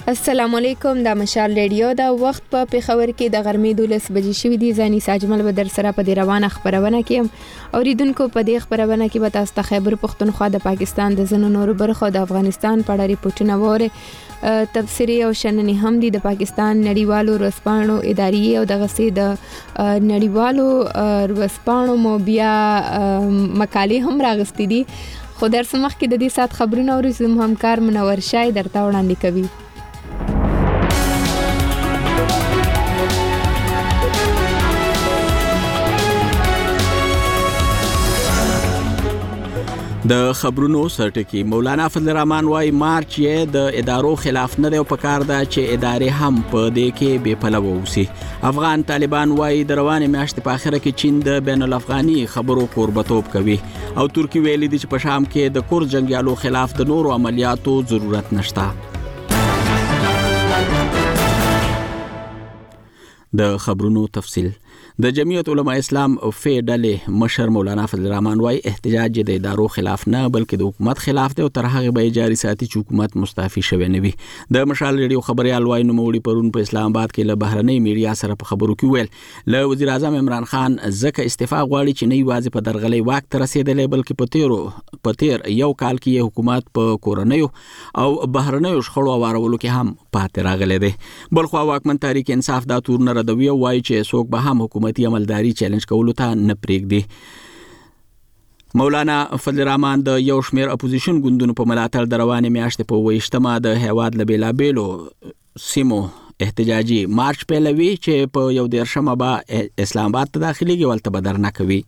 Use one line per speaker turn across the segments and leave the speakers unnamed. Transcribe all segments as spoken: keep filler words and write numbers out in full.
السلام علیکم، د مشال ریډیو د وخت په پیښور کې د غرمې دولس بجې شوې دي. ځاني ساجمل به در سره په دې روانه خبرونه کې اوریدونکو په دې خبرونه کې به تاسو ته خیبر پختونخوا د پاکستان د زنو نورو برخو د افغانستان په اړه ریپورتونه وره تفسیری او شننې هم دي. د پاکستان نړیوالو ورځپاڼو ادارې او د غسې د نړیوالو ورځپاڼو مو بیا مقالې هم راغستې دي. خو در سمخ کې د دې سات خبرونه اوریدم همکار منور شای درته وړاندې کوي.
د خبرونو سرټکی مولانا فضل الرحمن وايي مارچ یې د ادارو خلاف نه دی او پکار ده چې ادارې هم په دې کې بې پلوه اوسي. افغان طالبان وايي د روانې میاشتې په اخره کې چین د بین الافغاني خبرو کوربتوب کوي او ترکی ویلي دي چې په شام کې د کورد جنگیالو خلاف د نورو عملیاتو ضرورت نشته. د خبرونو تفصیل. د جمعیت علماء اسلام فی ډلې مشر مولانا فضل الرحمن وايي احتجاج د ادارو خلاف نه بلکې د حکومت خلاف دی او تر هغه به جاري ساتي چې حکومت مستعفي شوی نه وي. د مشال ریډیو خبريال وايي نو موړي پرون په اسلام آباد کې له بهرنۍ میډیا سره په خبرو کې ویل له وزیر اعظم عمران خان ځکه استعفا غواړي چې نه یوازې په درغلي واک ته رسیدلې بلکې په تیرو په تیر یو کال کې حکومت په کورنیو او بهرنیو شخړو وارولو کې هم پاتې راغلی دی. بلخو واکمن تحریک انصاف دا تور نه ردوي او وايي چې څوک به هم حکومتي عملداري چیلنج کولو ته نه پرېږدي. مولانا فضل الرحمن د یو شمیر اپوزیشن ګوندونو په ملاتړ د روانې میاشتې په ویشتمه د هیواد له بېلابېلو سیمو احتجاجي مارچ پیلوي چې په یو دیرشمه به اسلام آباد ته داخليږي ولته به درنه کوي.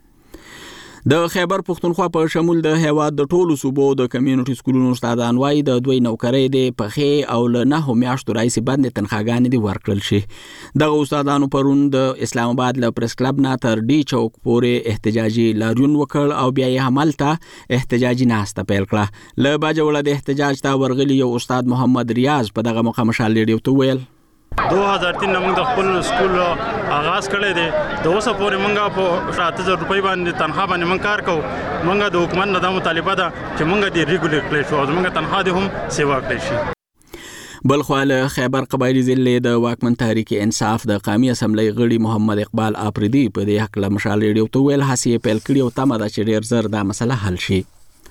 د خیبر پختونخوا په شمول د هیواد د ټولو صوبو د کمیونټي سکولونو استادان وايي د دوی نوکرۍ د پخې او له نه میاشتو راځي باندې تنخواګانې دي ورکړل شي. دغه استادانو پرون د اسلام آباد له پریس کلب نه تر ډي چوک پورې احتجاجي لاریون وکړ او بیا یې همالته احتجاجي ناسته پیل کړه. له باجوړه د احتجاج ته ورغلي یو استاد محمد ریاض په دغه موقع مشال ریډیو ته ویل
دو هزار تین موږ د خپل سکول آغاز کړی دی. د اوسه پورې موږ په اته زره روپۍ باندې تنخوا باندې موږ کار کوو. موږ د حکومت نه دا مطالبه ده چې موږ دې ریګولر کړی شو او موږ تنخوا دې هم سیوا کړی شي. بلخو له خیبر قبایلی ضلع د واکمن تحریک انصاف د قومي اسمبلی غړي محمد اقبال آفریدي په دې حق له مشال ریډیو ته ویل هڅې پیل کړي او تمه ده چې ډیر زر دا مسله حل شي.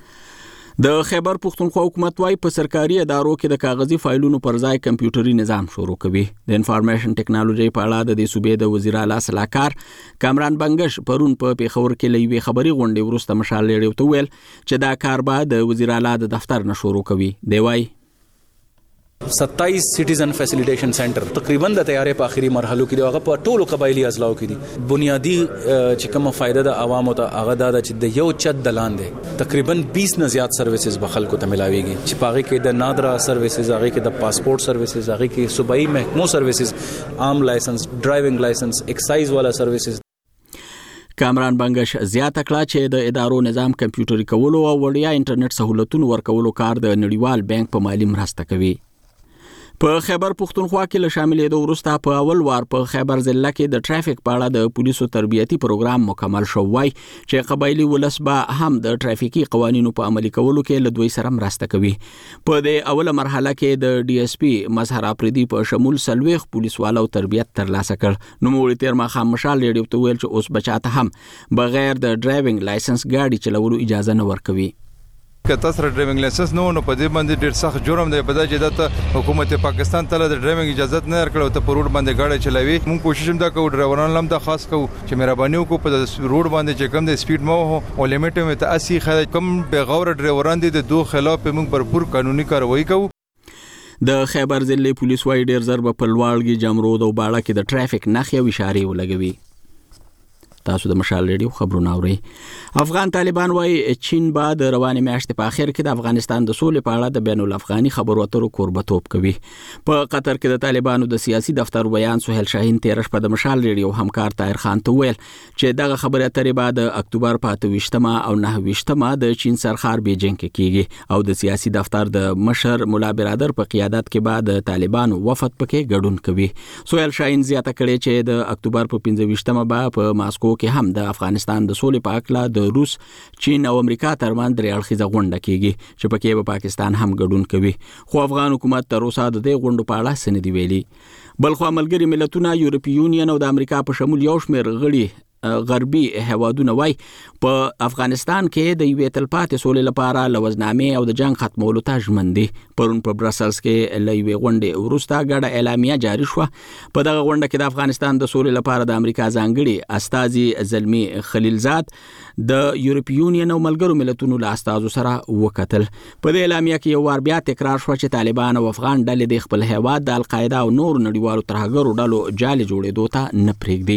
د خیبر پختونخوا حکومت وايي په سرکاري ادارو کې د کاغذي فایلونو پر ځای کمپیوټري نظام شروع کوي. د انفارمیشن ټیکنالوژي په اړه د دې صوبې د وزیر اعلی صلاحکار کامران بنگش پرون په پیښور کې لوي خبري غونډې وروسته مشال ریډیو ته ویل چې دا کار به د وزیر اعلی د دفتر نه شروع کوي. دی وايي
ستائیس سټیزن فیسیلیټیشن سنټر تقریبا د تیارې په اخري مرحلو کې دی. هغه په ټولو قبایلی اضلاعو کې دي. بنیادی چې کومه فائدہ د عوامو ته هغه دا چې د یو چت د لاندې تقریبا بیس نه زیات سرویسز به خلکو ته ملاويږي چې پاغه کې د نادرا سرویسز، هغه کې د پاسپورت سرویسز، هغه کې صوبایي محکمو سرویسز، عام لایسنس، ډرایوینګ لایسنس، ایکسایز والا سرویسز.
کامران بنگش زیاته کړه چې د ادارو نظام کمپیوټري کولو او وړیا انټرنیټ سہولتونو ورکولو کار د نړیوال بانک په مالی مرسته کوي. په خیبر پختونخوا کې له شاملېدو وروسته په اول وار په خیبر ضلع کې د ټرافیک په اړه د پولیسو تربیتي پروګرام مکمل شو. وای چې قبایلی ولس به هم د ټرافیکي قوانینو په عملي کولو کې له دوی سره مرسته کوي. په دې اوله مرحله کې د ډي اس پی مظهر آفریدي په شمول سلويخ پولیسوالو تربیت ترلاسه کړ. نو موږ تیر ماښام مشال ریډیو ته ویل چې اوس بچاته هم بغیر د ډرایوینګ لایسنس ګاډي چلولو اجازه نه ورکوي.
که تاسو ډرایوینګ لایسنس نه ونه په دې باندې ډیر سخت جرم دی. په دې چې د حکومت پاکستان ته د ډرایوینګ اجازه نه ورکړو ته په روډ باندې گاډي چلوي. موږ کوشش هم دا کوو ډرایورانو هم دا خاص کوو چې مهرباني وکړو په روډ باندې چې کم د سپیډ مو او لیمټ مې ته اسی خل کم بغور ډرایوران دي د دوه خلاف موږ भरपूर قانوني کاروایی کوو.
د خیبر ضلع پولیس وايي ډیر ضرب په لوړګي جمرود او باړه کې د ټرافیک نښې او اشارې ولګوي. تاسو د مشال ریډیو خبرونه اورئ. افغان طالبان وايي چین به د روانې میاشتې په اخر کې د افغانستان د سولې په اړه د بین الافغاني خبرو اترو کوربتوب کوي. په قطر کې د طالبانو د سیاسي دفتر بیان سهیل شاهین تیرش په د مشال ریډیو همکار طاهر خان ته ویل چې دغه خبره اترې به د اکتوبر په اته ویشتمه او نهه ویشتمه د چین سرخار بیجینګ کې کیږي او د سیاسي دفتر د مشر مولا برادر په قیادت کې به د طالبانو وفد پکې ګډون کوي. سهیل شاهین زیاته کړې چې د اکتوبر په پنځه ویشتمه به په ماسکو موسکو کې هم د افغانستان د سولې په اړه د روس، چین او امریکا ترمنځ درې اړخیزه غونډه کیږي چې پکې به پاکستان هم ګډون کوي، خو افغان حکومت تر اوسه د دې غونډو په اړه څه نه دي ویلي. بلخو ملګري ملتونه، یورپي یونین او د امریکا په شمول یو شمېر غړي غربي هیوادونه وای په افغانستان کې د یوې تلپاتې سولې لپاره لوزنامې او د جنگ ختمولو ته ژمن دي. پرون په برسلز کې له یوې غونډې وروسته ګډه اعلامیه جاری شوه. په دغه غونډه کې د افغانستان د سولې لپاره د امریکا ځانګړي استازي زلمی خلیلزاد د یورپي یونین او ملګرو ملتونو له استازو سره وکتل. په دې اعلامیه کې یو وار بیا تکرار شو چې طالبان او افغان ډلې د خپل هیواد د القاعده او نور نړیوالو ترهګرو ډلو جالي جوړېدو ته نه پرېږدي.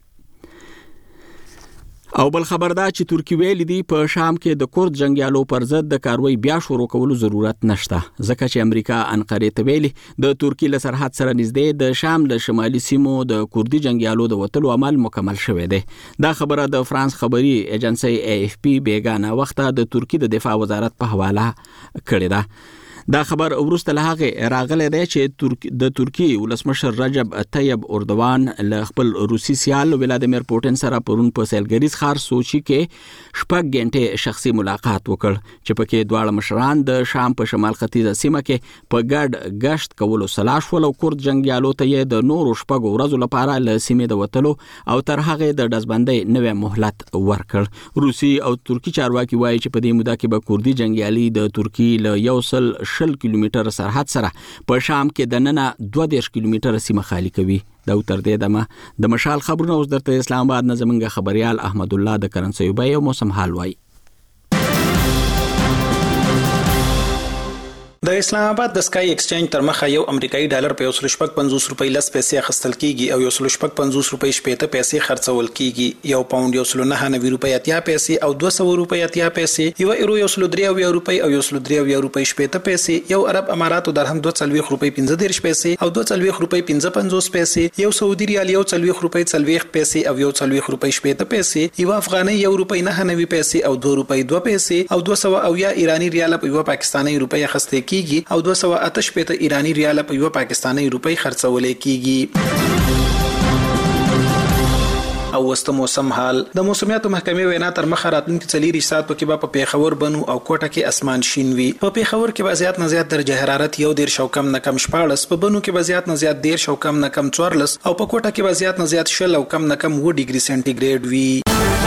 او بل خبر دا چې ترکی ویل دي په شام کې د کورد جنگیالو پر ضد د کاروي بیا شروع کولو ضرورت نشته، ځکه چې امریکا انقره ته ویلي د ترکی له سرحد سره نږدې د شام له شمالي سیمو د کوردي جنگیالو د وټلو عمل مکمل شوی دی. دا خبره د فرانس خبري ایجنسی ای اف پی بیگانه وخته د ترکی د دفاع وزارت په حواله کړې ده. دا خبر وروسته له هغه راغلی دی چې ترک د ترکی ولسمشر رجب طیب اردوان له خپل روسي سیال ولادیمیر پوتین سره پرون په سیلګریز ښار سوچي کې شپږ غنټې شخصي ملاقات وکړ چې پکې دواړه مشران د شام په شمال ختیځه سیمه کې په ګډ غشت کولو سلا شول او کورد جنگیالو ته یې د نورو شپږو ورځو لپاره له سیمې د وټلو او تر هغه د ډزبندۍ نوې مهلت ورکړ. روسي او ترکی چارواکي وایي چې په دې موده کې به کوردي جنگیالي د ترکی له یو سل شل کیلومتره سرحد سره په شام کې د ننه دوه دېرش کیلومتره سیمه خالی کوي. دا تر دې دمه د مشال خبرونه اوس درته اسلام آباد نه زمونږ خبريال احمد الله د کرنسي وبای او موسم حال وای.
د اسلام آباد د سکای ایکسچینج تر مخه یو امریکایي ډالر په یو سل شپږ پنځوس روپۍ لس پیسې اخیستل کیږي او یو سل شپږ پنځوس روپۍ شپېته پیسې خرڅول کیږي. یو پاوند یو سل نهه نوي روپۍ اتیا پیسې او دوه سوه روپۍ اتیا پیسې، یو ایرو یو سل درې اویا روپۍ او یو سل درې اویا روپۍ شپېته پیسې، یو عرب اماراتو درهم دوه څلوېښت روپۍ پنځه دېرش پیسې او دوه څلوېښت روپۍ پنځه پنځوس پیسې، یو سعودي ریال یو څلوېښت روپۍ څلوېښت پیسې او یو څلوېښت روپۍ شپېته پیسې، یو افغانۍ یو روپۍ نهه نوي پیسې او دوه روپۍ دوه پیسې او دوه سوه اویا ایرانی ریال په یو پاکستاني روپۍ اخیستل کیږي او دوه سوه اته شپېته ایرانی ریال په یو پاکستاني روپۍ خرڅول کیږي. او وسته موسم حال. د موسمیاتو محکمې وینا تر مخه راتلونکي څلور ساعت کې په پیښور بنو او کوټه کې اسمان شین وي. په پیښور کې به زیات نه زیات درجه حرارت یو ډیر شو کم نه کم شپاړس، په بنو کې به زیات نه زیات ډیر شو کم نه کم څوارلس او په کوټه کې به زیات نه زیات شل او کم نه کم اووه ډیګري سنټیګریډ وي.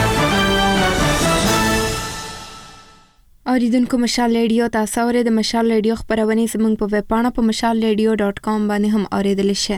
اوریدونکو مشال ریډیو تاسو اورئ د مشال ریډیو خبرونه زموږ په ویب پاڼه په مشال ریډیو ډاٹ کام باندې هم اوریدل شي.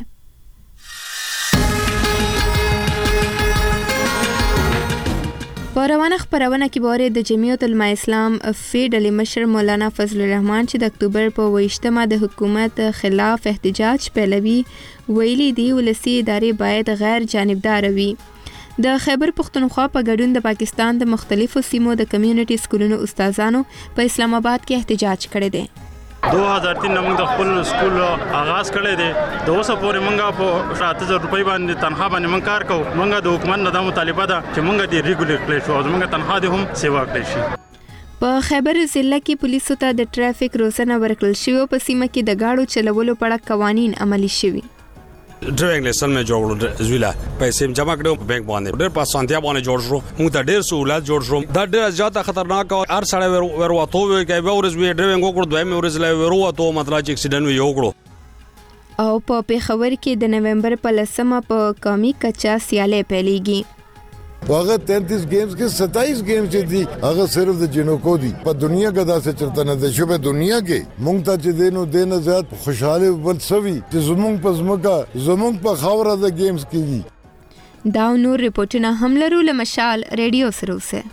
په روانه خبرونه کې باره د جمعیت العلماء اسلام فیډل مشر مولانا فضل الرحمن چې د اکتوبر په ویشتمه د حکومت خلاف احتجاج پیلوي ویلي دی ولسی ادارې باید غیر جانبدار وي. د خیبر پختونخوا په ګډون د پاکستان د مختلفو سیمو د کمیونټي سکولونو استادانو په اسلام آباد کې احتجاج کړی دی.
دو هزار تین موږ د خپل سکول آغاز کړی دی. د اوسه پورې موږ په اته زره روپۍ باندې تنخوا باندې موږ کار کوو. موږ د حکومت نه د مطالبه ده چې موږ د ریګولر کړی شو او موږ تنخوا دې هم سیوا کړی شي.
په خیبر ضلع کې پولیسو ته د ټرافیک روزنه ورکړل شوې او په سیمه کې د گاډو چلولو په اړه قوانین عملي شوي.
ډرایوینګ لیسن مې جوړ زویلا پیسې جمع کړو بانک باندې ډېر په سانتیا باندې جوړ شو موږ ته ډېر سہولت جوړ شو دا ډېر زیاته خطرناک او هر سړی ورواته وي کوي ورځ وی ډرایوینګ وکړو دوی مې ورځ لا ورواته مطلب چې اکسیډنټ وی وکړو.
او په پیښور کې د نومبر په لسمه په قومي کچا سیاله پیلېږي.
واغه تینتیس گیمز کې ستائیس گیمز دي هغه صرف د جنو کو دي په دنیا کې دا څه چلته نه ده شو په دنیا کې مونږ ته چې دینو دینه زیات خوشاله ول سوي چې زمونږ په زمکا زمونږ په خاوره د گیمز کې دي.
دا نور ریپورتونه هم لرو له مشال ریډیو سره اوسه.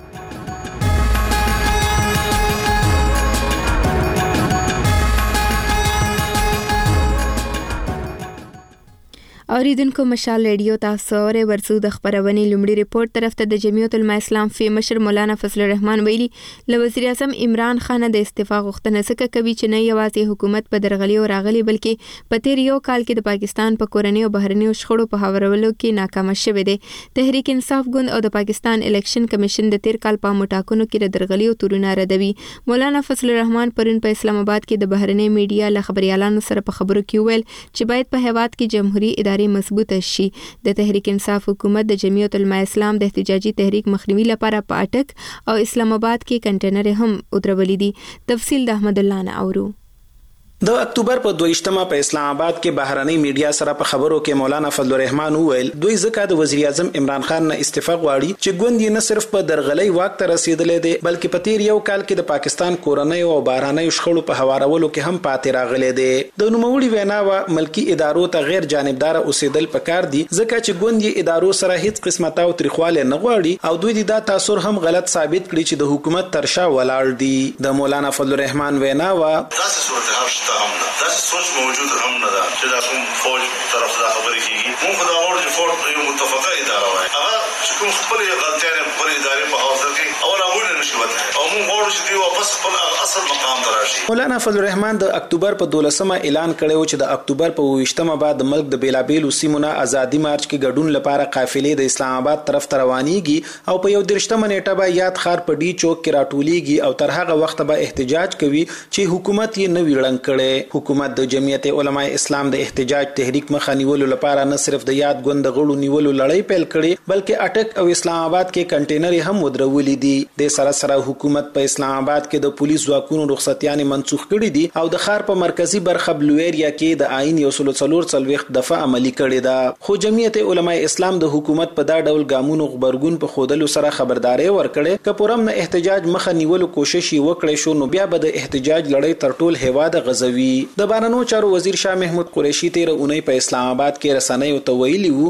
اوریدونکو مشال ریډیو تاسو اورئ ورسو د خبرونې لومړی ریپورت طرف ته د جمعیت العلماء اسلام فی مشر مولانا فضل الرحمن ویلي له وزیر اعظم عمران خان د استعفا غوښتنه څخه کوي چې نه یوازې حکومت په درغلي او راغلي بلکې په تیر یو کال کې د پاکستان په کورنۍ او بهرنیو شخړو په هوارولو کې ناکام شوه دی. تحریک انصاف ګوند او د پاکستان الیکشن کمیشن د تیر کال په مټاکنو کې د درغلي او تورونه ردوي. مولانا فضل الرحمن پرون په اسلام آباد کې د بهرنۍ میډیا له خبريالانو سره په خبرو کې ویل چې باید په هیواد کې جمهوریت ادارې مضبوطه شي. د تحریک انصاف حکومت د جمعیت العلماء اسلام د احتجاجي تحریک مخنیوي لپاره په اټک او اسلام آباد کې کنټینر هم ودرولې دي. تفصیل د احمد الله نه اورو.
د اکتوبر په دویشتمه په اسلام آباد کې بهرنۍ میډیا سره په خبرو کې مولانا فضل الرحمن وویل دوی ځکه د وزیر اعظم عمران خان نه استعفا غواړي چې ګوند یې نه صرف په درغلۍ واک ته رسیدلې دي بلکې په تیر یو کال کې د پاکستان کورنۍ او بهرنۍ شخړو په هوارولو کې هم پاتې راغلي دي. د نوموړي وینا و ملکی ادارو ته غیر جانبدار اوسېدل پکار دي ځکه چې ګوند یې ادارو سره هیڅ قسمه تاو تریخواله نه غواړي او دوی دا تاثر هم غلط ثابت کړي چې د حکومت ترشا ولاړ دي. د مولانا فضل الرحمن وینا و
سوچ موجود هم نه ده چې دا کوم فوج طرف ته خبرې کیږي. موږ خدای اور چې فوج یو متفقه اداره وای هغه چې کوم خپل غلطیان خپل ادارې په حواله کې او راوړل نشي وته او موږ غواړو چې دوی واپس خپل اصل مقام ته راشي.
مولانا فضل الرحمن د اکتوبر په دولسمه اعلان کړو چې د اکتوبر په ویشتمه بعد د ملک د بیلابیلو سیمونو ازادي مارچ کې ګډون لپاره قافلې د اسلام آباد طرف ته روانيږي او په یو درشتمه نیټه به یاد خار په ډی چوک کې راټولېږي او تر هغه وخت به احتجاج کوي چې حکومت یې نه ویړنګ کړي. حکومت د جمعیت علماء اسلام د احتجاج تحریک مخه نیولو لپاره نه صرف د یاد ګوند غړو نیولو لړۍ پیل کړي بلکې اټک او اسلام آباد کې کنټینر هم ودرولې دي. د سره سره حکومت په اسلام آباد کې د پولیس ځواکونو رخصتیانې منسوخ کړي دي او د ښار په مرکزی برخه بلویریا کې د آئین یو سل څلور څلوېښت دفعه عملی کړي ده. خو جمعیت علماء اسلام د حکومت په دا ډول ګامونو غبرګون په خودلو سره خبرداري ورکړي که پرم نه احتجاج مخه نیولو کوشش وکړي شو نو بیا به د احتجاج لړۍ تر ټول هیواد غزوي. د بهرنیو چارو وزیر شاه محمود قریشی تیر اونۍ په اسلام آباد کې رسنیو ته ویلي وو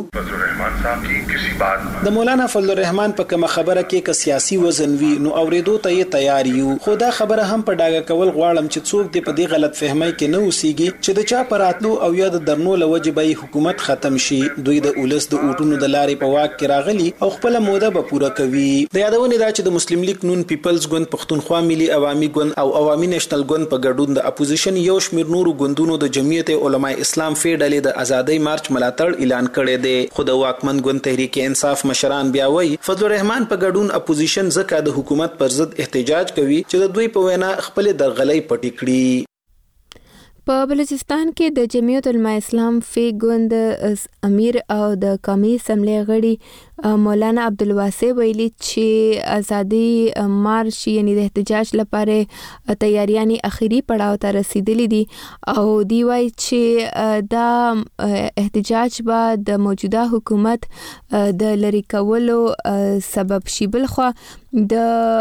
د مولانا فضل الرحمن په کومه خبره کې ک سیاسي وزن وی نو اوریدو ته یې تیار یو. خو دا خبره هم په ډاګه کول غواړم چې څوک دې په دې غلط فهمۍ کې نه اوسېږي چې د چا پراتلو او یا د درنو لوجبې حکومت ختم شي. دوی د اولس د اوټونو د لارې په واک کې راغلي او خپل موده به پوره کوي. د یادونه دا چې د مسلم لیگ نون پیپلز ګوند پښتونخوا ملي عوامي ګوند او عوامي نېشنل ګوند په ګډون د اپوزیشن یو شمیر نورو ګوندونو د جمعیت علماء اسلام فی ډلې د ازادۍ مارچ ملاتړ اعلان کړی دی. خو د واکمن ګوند تحریک انصاف مشران بیا وایي فضل الرحمن په ګډون اپوزیشن ځکه د حکومت پر ضد احتجاج کوي چې د دوی په وینا خپل درغلۍ پټې کړي.
په بلوچستان کې د جمعیت علماء اسلام فی ګوند امیر او د قومي اسمبلی غړي مولانا عبدالواسع ویلي چې ازادي مارچ یعنی د احتجاج لپاره تیاریانې اخیری پړاو ته رسیدلې دي او دی وايي چې دا احتجاج به د موجوده حکومت د لری کولو سبب شي. بل خو د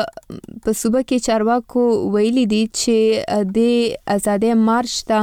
په صوبه کې چارواکو ویلي دي چې د ازادي مارچ ته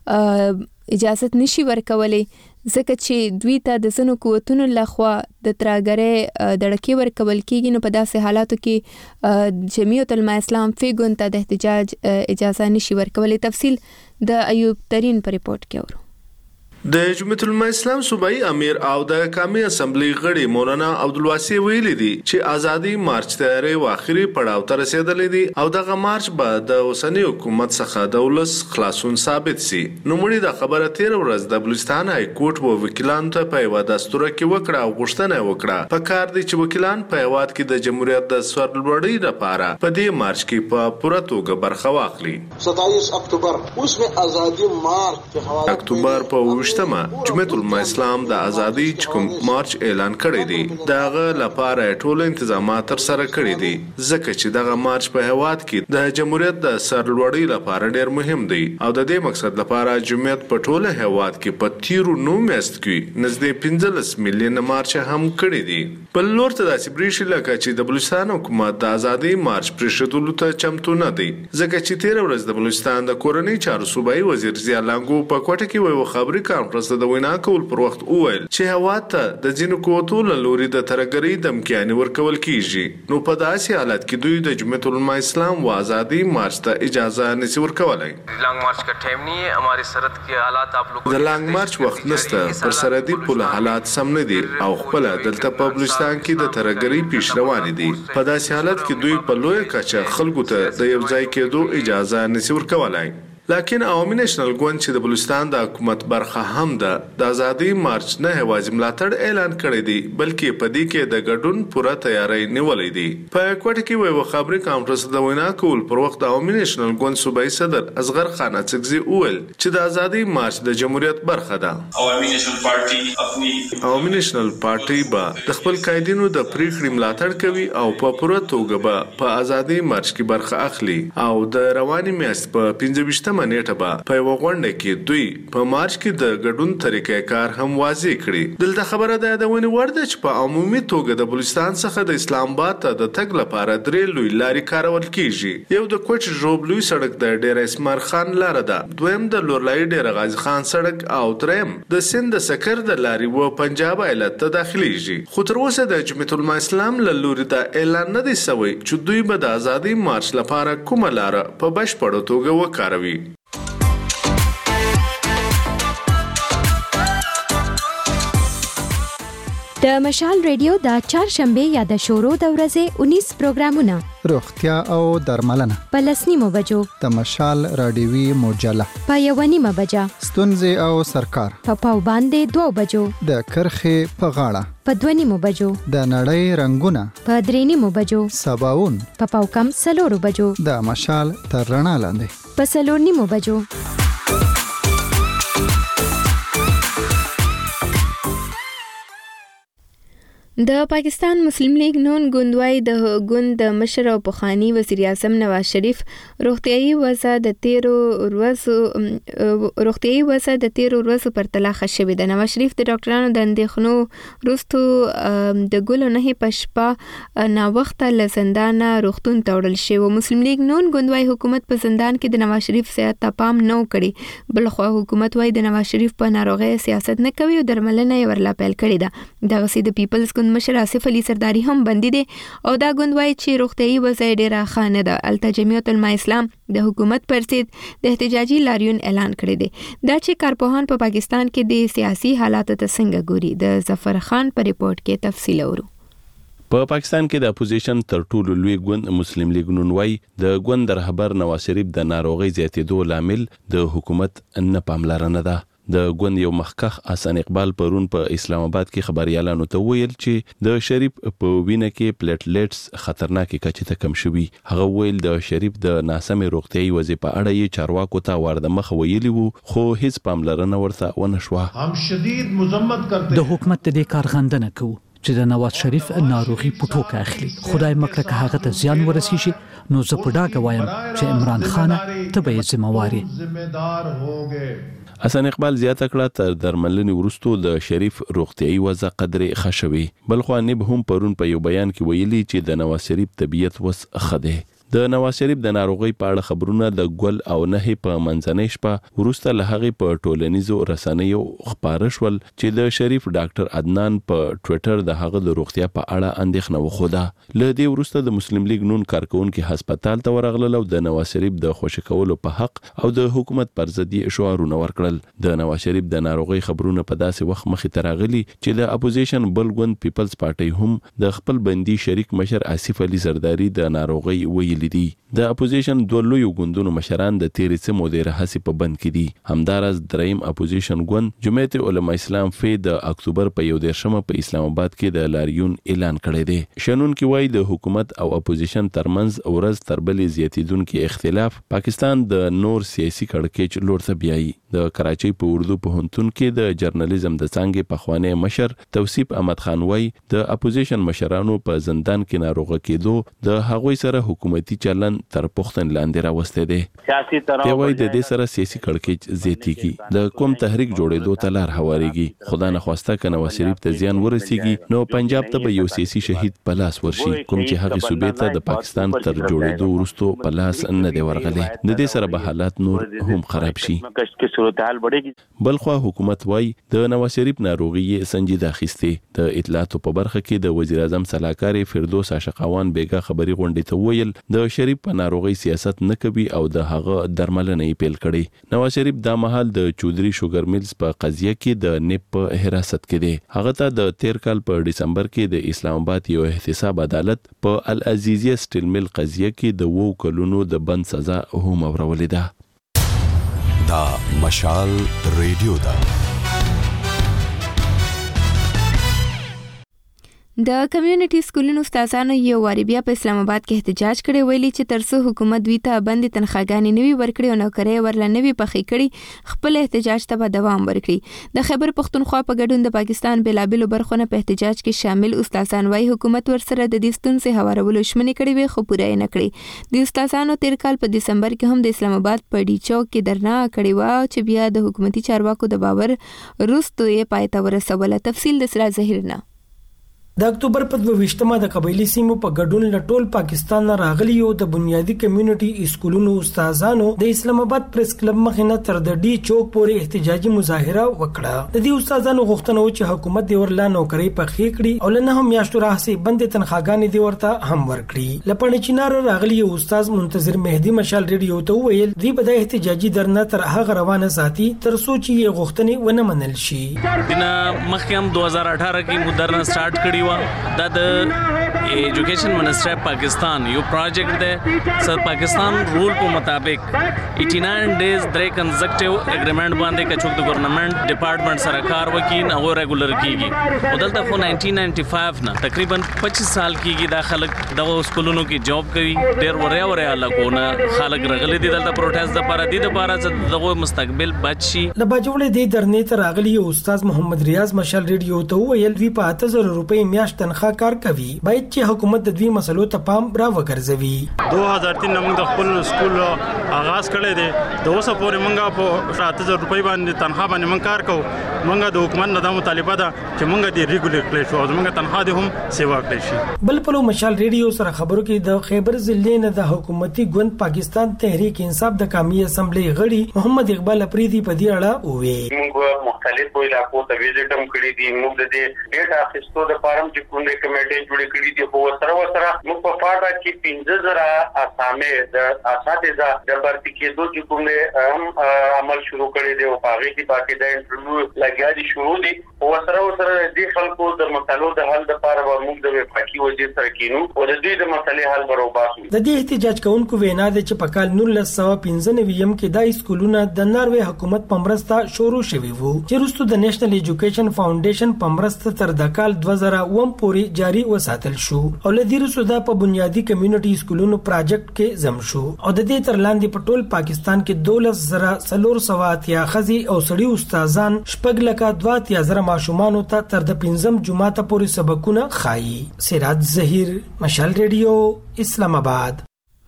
اجازه نشي ورکولای ځکه چې دوی ته د زنو قوتونو لخوا د ترهګرۍ دړکې ورکول کیږي. نو په داسې حالاتو کې جمعیت علماء اسلام فی ګوند ته د احتجاج اجازه نشي ورکولای. تفصیل د ایوب ترین په ریپورت کې اورو.
د جمعیت علماء اسلام صوبایي امیر او د قومي اسمبلی غړي مولانا عبدالواسع ویلي دي چې ازادي مارچ تیاري واخري پړاو ته رسیدلې دي او دغه مارچ به د اوسنی حکومت څخه د ولس خلاصون ثابت سي. نو مړي د خبره تیر ورځ د بلوچستان های کورټ و وکیلانو ته په یوه دستور کې وکړه او غوښتنه وکړه په کار دي چې وکیلان په هیواد کې د جمهوریت د سرلوړۍ لپاره په دې مارچ کې په پوره توګه برخه واخلي.
ستایس اکتوبر اوس مې ازادي مارچ په حواله
اکتوبر په جمعیت علماء اسلام د ازادي چکم مارچ اعلان کړی دی. دغه لپاره ټول انتظامات تر سره کړی دي ځکه چې دغه مارچ په هیواد کې د جمهوریت د سرلوړۍ لپاره ډیر مهم دی او د دې مقصد لپاره جمعیت په ټول هیواد کې په تیرو نو میاشت کې نږدې پنځلس میلیون مارچ هم کړی دي. بل لور ته داسې بریښي لکه چې د بلوچستان حکومت د ازادي مارچ پرېښودلو ته چمتو نه دی ځکه چې تیر ورځ د بلوچستان د کورنۍ چارو صوبایي وزیر ضیا لانګو په کوټه کې یو خبري کانفرنس د وینا کول پر وخت وویل چې هوا ته د ځینو قوتو له لوري د ترهګرۍ دمکیانې ورکول کیږي. نو په داسې حالت کې دوی د جمعیت علماء اسلام و ازادي مارچ ته اجازه نشي ورکولای.
لانګ مارچ کا ټایم نه ہے ہماری سرحد کے حالات آپ لوگ
د لانګ مارچ وخت نشته پر سرحدي پوله حالات سم نه دي او خپل دلته په بلوچستان کې د ترهګرۍ پیش روان دي. په داسې حالت کې دوی په لوی کچه خلکو ته د یو ځای کېدو اجازه نشي ورکولای. لکن عوامي نېشنل ګوند چې د بلوچستان د حکومت برخه هم ده د ازادي مارچ نه هوازي ملاتړ اعلان کړی دی بلکې په دې کې د ګډون پوره تیاری نیولې دي. په کوټه کې وایي خبري کانفرنس د وینا کول پر وخت د عوامي نېشنل ګوند صوبایي صدر اصغر خان اڅکزي وویل چې د ازادي مارچ د جمهوریت برخه ده.
عوامي نېشنل پارټي خپل
عوامي نېشنل پارټي به د خپل قائدینو د پریکړې ملاتړ کوي او په پوره توګه به په ازادي مارچ کې برخه اخلي او د رواني میاشت په پنځه ویشتمه نیټه به په یوه غونډه کې دوی په مارچ کې د ګډون طریقې کار هم واضح کړي. دلته خبره ده د ونې وړ ده چې په عمومي توګه د بلوچستان څخه د اسلام آباد ته د تګ لپاره درې لوی لارې کارول کیږي. یو د کوټ ژوب لوی سړک د ډیر اسمار خان لاره ده، دویم د لورلای ډیر غازی خان سړک او دریم د سند سکر د لارې و پنجاب ایالت ته داخليږي. خو تر اوسه د جمعیت العلماء اسلام له لوري د اعلان نه دی شوی چې دوی به د ازادي مارچ لپاره کومه لار په بشپړه توګه وکاروي.
د مشال ریډیو د چهارشنبه یا د شورو د ورځې اونیس پروګرامونه
روغتیا او درملنه
په لسنیمو بجو
د مشال رادیوي موجله
په یو نیمه بجه
ستونزې او سرکار
په پاو باندې دوه بجو
د کرخې په غاړه
په دوه نیمو بجو
د نړۍ رنگونه
په درې نیمو بجو
سباون
په پاو کم سلورو بجو
د مشال تر رڼا لاندې
په سلور نیمو بجو.
د پاکستان مسلم لیگ نون ګوندوای د ګوند د مشر او پخوانی وزیر اعظم نواز شریف روغتيایي وضع د تیرو ورځو روغتيایي وضع د تیرو ورځو پر تلا خښوي. د نواز شریف د ډاکټرانو د اندېښنو وروسته د ګلو نه پښپا نا وخت له زندان روغتون توړل شي. مسلم لیگ نون ګوندوای حکومت په زندان کې د نواز شریف صحت ته پام نه کړي، بل خو حکومت وايي د نواز شریف په ناروغي سیاست نه کوي او درملنه یې ورلا پیل کړې ده. د غسي د پیپلز مشر آصف علي سرداري هم بندي دي او دا ګوندوای چې روغتيایي وضع ډیره ښه نه ده. الته جمعیت العلماء اسلام د حکومت پر ضد د احتجاجي لاریون اعلان کړی دی. دا چې کارپوهان په پاکستان کې د سیاسي حالاتو ته څنګه ګوري، د ظفر خان په ریپورت کې تفصیل اورو.
په پاکستان کې د اپوزیشن تر ټولو لوی ګوند مسلم لیگ نون وای د ګوند رهبر نواز شریف د ناروغي زیاتېدو لامل د حکومت نه پاملرنه ده. د ګوند یو مخکخ حسن اقبال پرون په اسلام آباد کې خبريالانو ته ویل چې د شریف په وینه کې پلیټلیټس خطرناکي کچې ته کم شوي. هغه ویل د شریف د ناسمې روغتيایي وضع په اړه یې چارواکو ته ورده مخ ویلي وو خو هیڅ پاملرنه ورته ونه شوه.
هم شدید مذمت کرتے
د حکومت د کارغندنه کوي چې د نواز شریف ناروغي په ټوکه اخلي. خدای مکړه که هغه ته زیان ورسیږي نو زه په ډاګه وایم چې عمران خان ته به یې ذمہواري.
حسن اقبال زیاته کړه تر درملنې وروسته د شریف روغتيایي وضع قدرې ښه شوې. بل خو نب هم پرون په یو بیان کې ویلي چې د نواز شریف طبیعت وس ښه دی. د نواز شریف د ناروغي په اړه خبرونه د ګل او نه په منځنۍ شپه وروسته له هغې په ټولنیزو رسنیو خپاره شول چې د شریف ډاکټر عدنان په ټویټر د هغه د روغتیا په اړه اندېښنه وښوده. له دې وروسته د مسلم لیگ نون کارکونکو هسپتال ته ورغلل او د نواز شریف د خوشی کولو په حق او د حکومت پر ضد شعارونه ورکړل. د نواز شریف د ناروغي خبرونه په داسې وخت مخې ته راغلي چې د اپوزیشن بل ګوند پیپلز پارټي هم د خپل بندي شریک مشر آصف علي زرداری د ناروغي ویلي دي. د اپوزیشن دوه لوی ګوندونو مشران د تیرې څه مودې راهیسې په بند کې دي. همداراز دریم اپوزیشن ګوند جمعیت العلماء اسلام فی د اکتوبر په یو دیرشمه په اسلام آباد کې د لاریون اعلان کړی دی. شنون کې وایي د حکومت او اپوزیشن ترمنځ ورځ تر بلې زیاتیدونکي اختلاف پاکستان د نور سیاسي کړکېچ لور ته بیایي. د کراچۍ په اردو پوهنتون کې د جرنالیزم د څانګې پخوانی مشر توصیف احمد خان وایي د اپوزیشن مشرانو په زندان کې ناروغه کېدو د هغوی سره حکومتي چلن تر پختن لاندې راوسته دي.
سیاسي تناوب
دی وایي د دې سره سیاسي کړکېچ زیاتیږي، د کوم تحریک جوړېدو ته لار هوارېږي. خدا نه خواسته که نواز شریف ته زیان ورسیږي نو پنجاب ته به یو سیاسي شهید په لاس ورشي کوم چې هغې صوبې ته د پاکستان تر جوړېدو وروسته په لاس نه دی ورغلی. د دې سره به حالات نور هم خراب شي. بل خو حکومت وایي د نواز شریف ناروغي یې سنجیده اخیستې. د اطلاعاتو په برخه کې د وزیر اعظم سلاکار فردوس عاشقوان بیګا خبري غونډې ته ویل د شریف په ناروغي سیاست نه کوي او د هغه درملنه یې پیل کړي. نواز شریف دا مهال د چودري شوګر میلز په قضیه کې د نیب په حراست کې دی. هغه ته د تیر کال په دسمبر کې د اسلام آباد یو احتساب عدالت په العزیزیه سټیل میل قضیه کې د وو کلونو د بند سزا هم اورولې ده.
دا مشال ریډیو دا
د کمیونټي سکولونو استادانو یو واری بیا په اسلام آباد کې احتجاج کړي، ویلي چې ترڅو حکومت دوی ته بندي تنخواګانې نوي ورکړي او نوکرۍ ورله نوي پخې کړي، خپل احتجاج ته به دوام ورکړي. د خیبر پښتونخوا په ګډون د پاکستان بېلابېلو برخو نه په احتجاج کې شامل استادان وايي حکومت ورسره د دې ستونزې هوارولو ژمنې کړې وې خو پوره یې نه کړې. د استادانو تیر کال په دسمبر کې هم د اسلام آباد په ډي چوک کې درنا کړې وه چې بیا د حکومتي چارواکو د باور وروسته یې پای ته ورسوله. تفصیل د سراج ظهیر نه.
د اکتوبر په دوه ویشتمه د قبایلی سیمو په ګډون له ټول پاکستان نه راغلي یو د بنیادی کمیونټي اسکولونو استادانو د اسلام آباد پریس کلب مخینه تر د ډي چوک پورې احتجاجي مظاهره وکړه. د دې استادانو غوښتنه و چې حکومت دی ورلا نوکرۍ پخې کړي او لنه هم میاشتو راهسي بند تنخواګانې دی ورته هم ورکړي. لپاره چینار راغلي یو استاد منتظر مهدی مشال ریډیو ته ویل دوی به د احتجاجي درنه تر هغه روانه ساتي تر څو چې یې غوښتنې ونه منل شي.
دنا مخکې هم دوه هزار اټھارہ کې مو درنه سٹارټ کړی دا د ایجوکیشن منسٹر پاکستان یو پروجیکٹ دی سر پاکستان رول په مطابق اٹھانوے ډیز درې کنزیکټیو اګریمنٹ باندې کچوک د ګورنمنت ډپارټمنټ سره کار وکین او ریګولر کیږي. او دلته خو نائنٹین نائنٹی فائیو نه تقریبا پچیس سال کیږي دا خلک د سکولونو کې جاب کوي. ډیر وریا وریا لګونه خلک رغلي دي دلته پروټیست د لپاره دي د لپاره چې دغه مستقبل بچي.
لباجوړې دی درنې ته راغلي استاد محمد ریاض مشال ریډیو ته ویل وی په اته زره روپۍ میاشت تنخواه کار کوي، باید چې حکومت د دوی مسلو ته پام را وګرځوي.
دوه هزار تین موږ د خپل سکول آغاز کړی دی، د اوسه پورې موږ په اته زره روپۍ باندې تنخواه باندې موږ کار کوو. موږ د حکومت نه دا مطالبه ده چې موږ دې ریګولر کړی شو او موږ تنخواه دې هم سیوا کړی شي.
بل پلو مشال ریډیو سره خبرو کې د خیبر ضلع نه د حکومتي ګوند پاکستان تحریک انصاف د قومي اسمبلی غړي محمد اقبال اپریدي په دې اړه وویل.
موږ مختلفو علاقو ته ویزټ هم کړی دي، موږ د دې ډیټا اخیستو د فارم چې کوم کمیټې جوړې کړې دي خو سره سره موږ په فاټا کې پنځه زره اسامه د اساتذه د برتی کېدو چې کوم هم عمل شروع کړی دی او هغه کې باقي د انټرویو لګیا دي شروع دي او سره سره د خلکو د مسلو د حل لپاره موږ د وفاقي وزیر سره کینو او د دې د مسلې حل برابر.
د دې احتجاج کوونکو وینا ده چې په کال نولس سوه پنځه نوي کې د اسکولونو د ناروې حکومت په مرسته شروع شوي وو چې وروسته د نېشنل ایجوکیشن فاونډیشن په مرسته تر د کال دوه زره اووه پورې جاري وساتل شو او لدی رسودا په بنیادی کمیونټي سکولونو پروجیکټ کې زم شو او د دې تر لاندې په ټول پاکستان کې دولس زره څلور سوه اتیا خزي او سړي استادان شپږ لکه دوه اتیا زره ماشومان ته تر د پنځم جمعه ته پورې سبقونه خایي. سراج ظهیر مشال ریډیو اسلام آباد.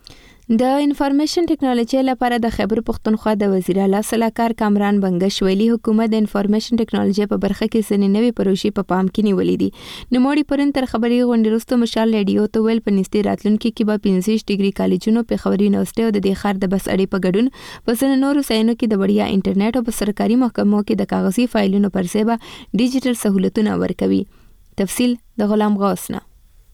د انفارمیشن ټیکنالوژي لپاره د خیبر پښتونخوا د وزیر اعلی صلاحکار کامران بنگش ویلي حکومت د انفارمیشن ټیکنالوژي په برخه کې ځینې نوې پروژې په پام کې نیولې دي. نوموړي پرون تر خبري غونډې وروسته مشال ریډیو ته ویل په نږدې راتلونکي کې به پنځه ډیګري کالجونو په خبري یونیورسيټي او د دې ښار د بس اډې په ګډون په ځینو نورو ځایونو کې د وړیا انټرنیټ او په سرکاري محکمو کې د کاغذي فایلونو پر ځای به ډیجیټل سہولتونه ورکوي. تفصیل د غلام غوث نه.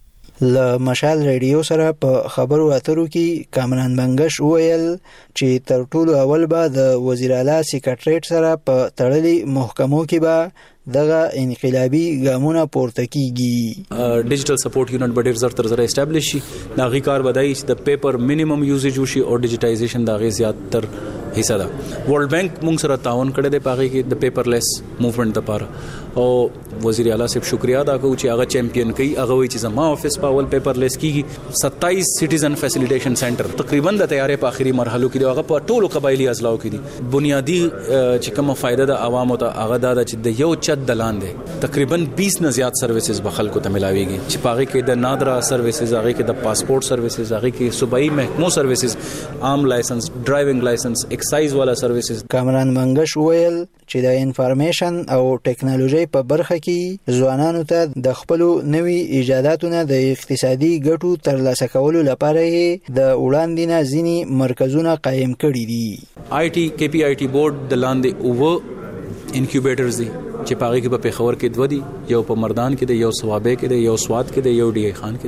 له مشال ریډیو سره په خبرو اترو کې کامران بنگش ویل چې تر ټولو اول به د وزیر اعلی سیکریټریټ سره په تړلي محکمو کې به دغه انقلابي ګامونه پورته کیږي.
ډیجیټل سپورټ یونټ به ډیر زر تر زر اسټابلیش شي، دا غي کار بدای چې د پیپر مینیمم یوزیج وشي او ډیجیټایزیشن دا غي زیات تر حصہ ده. ورلد بانک موږ سره تعاون کړی دی پاغي کې د پیپرلیس موومېنټ لپاره او وزیر اعلی صاحب شکریا ادا کوم چې هغه چیمپئن کوي. هغه وی چې زما افیس په اول پیپرلیس کیږي. ستایس سټیزن فیسیلیټیشن سنټر تقریبا د تیارې په اخري مرحلو کې دی، هغه په ټولو قبایلی اضلاعو کې دي. بنیادی چې کومه فائدہ د عوامو ته هغه دا چې د یو چت دلان دی تقریبا بیس نه زیات سرویسز به خلکو ته ملاويږي چې پاغي کې د نادرا سرویسز، هغه کې د پاسپورت سرویسز، هغه کې صوبایي محکمو سرویسز، عام لایسنس، ډرایوینګ لایسنس، ایکسایز والا سرویسز.
کامران منګش ویل چې د انفارمیشن او ټیکنالوژي په برخه کې ځوانانو ته د خپل نوي ایجاداتو نه د اقتصادي ګټو ترلاسه کولو لپاره د وړاندې نه ځینی مرکزونه قائم کړي دي.
آی ټي کې پی آی ټي بورډ د لاندې اوه انکیوبیټرز دي چې پاغي کې په پیښور کې دوه دي، یو په مردان کې دی، یو سوابه کې دی، یو سواد کې دی، یو ډی ای خان کې دی.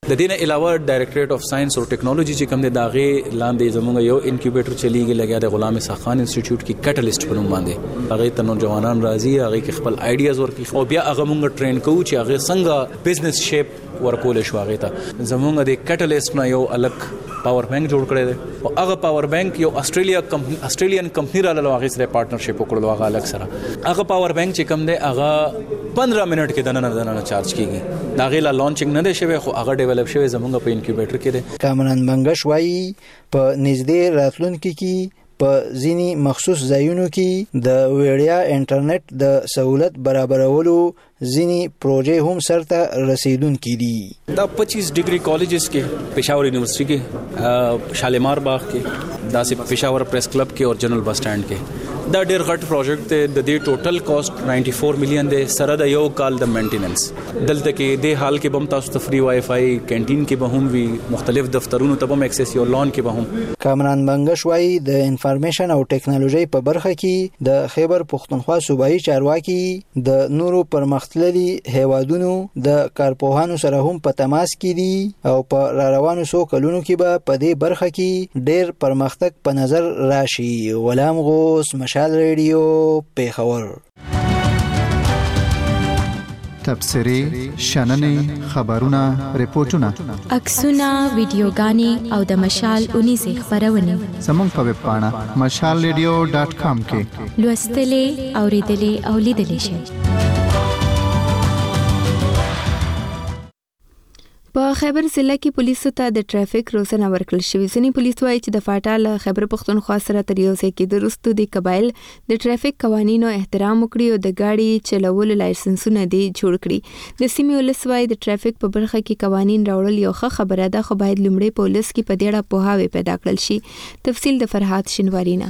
د دې نه علاوه ډایریکټریټ اف ساينس او ټیکنالوژي چې کوم د داغه لاندې زموږ یو انکیوبیټر چلیږي لګیا د غلام ساخان انسټیټیوټ کې کټلیسټ په نوم باندې هغه ته نوجوانان راځي هغه کې خپل آیډیاز ورکړي او بیا هغه موږ ټرین کوو چې هغه څنګه بزنس شیپ ورکول شو هغه ته زموږ د کټلیسټ نه یو الګ پاور بانک جوړ کړی دی او هغه پاور بانک یو استرالیا کمپنی استرالیان کمپنی را لوغه سره پارټنرشپ وکړو هغه الګ سره هغه پاور بانک چې کم دی هغه پندرہ منټ کې دنه دنه چارج کیږي دا غیلا لانچینګ نه دی شوی خو هغه ډیولپ شوی زمونږ په انکیوبیټر کې دی.
کامران منګش وایي په نږدې راتلونکي کې په ځینی مخصوص ځایونو کې د ویډیا انټرنیټ د سہولت برابرولو ځینی پروژې هم سرته رسیدونکي دي.
دا پچیس ډیګري کالجز کې پېښور یونیورسيټي کې شالیمار باغ کې داسې پېښور پریس کلب کې او جنرال بس سټانډ کې دا ډېر غټ پروجیکټ دی. د دې ټوټل کاست نائنٹی فور میلیون دی سره د یو کال د مینټیننس دلته کې د حال کې بم تاسو ته فری وای فای کینټین کې به هم وي مختلف دفترونو ته به اکسس یو لون کې به هم.
کامران منګش وایي د انفارمیشن او ټیکنالوژي په برخه کې د خیبر پښتونخوا صوبایي چارواکي د نورو پرمختللي هیوادونو د کارپوهانو سره هم په تماس کې دي او په را روانو څو کلونو کې به په دې برخه کې ډېر پرمختګ په نظر راشي. غلام غوث مشال ریډیو پیښور.
تبصری شننې خبرونه ریپورتونه
عکسونه ویډیوګانې او د مشال اونیزه خبرونه
زموږ په ویب پاڼه مشال ریډیو ډاټ کام کې
لوستلې اوریدلې او لیدلې شئ.
په خیبر ضلع کې پولیسو ته د ټرافیک روزنه ورکړل شوې. ځینې پولیس وایي چې د فاټا له خیبر پښتونخوا سره تر یو ځای کېدو وروسته د قبایل د ټرافیک قوانینو احترام وکړي او د ګاډي چلولو لایسنسونه دې جوړ کړي. د سیمې ولس وایي د ټرافیک په برخه کې قوانین راوړل یو ښه خبره ده خو باید لومړی په ولس کې په دې اړه پوهاوی پیدا کړل شي. تفصیل د فرحات شینواری نه.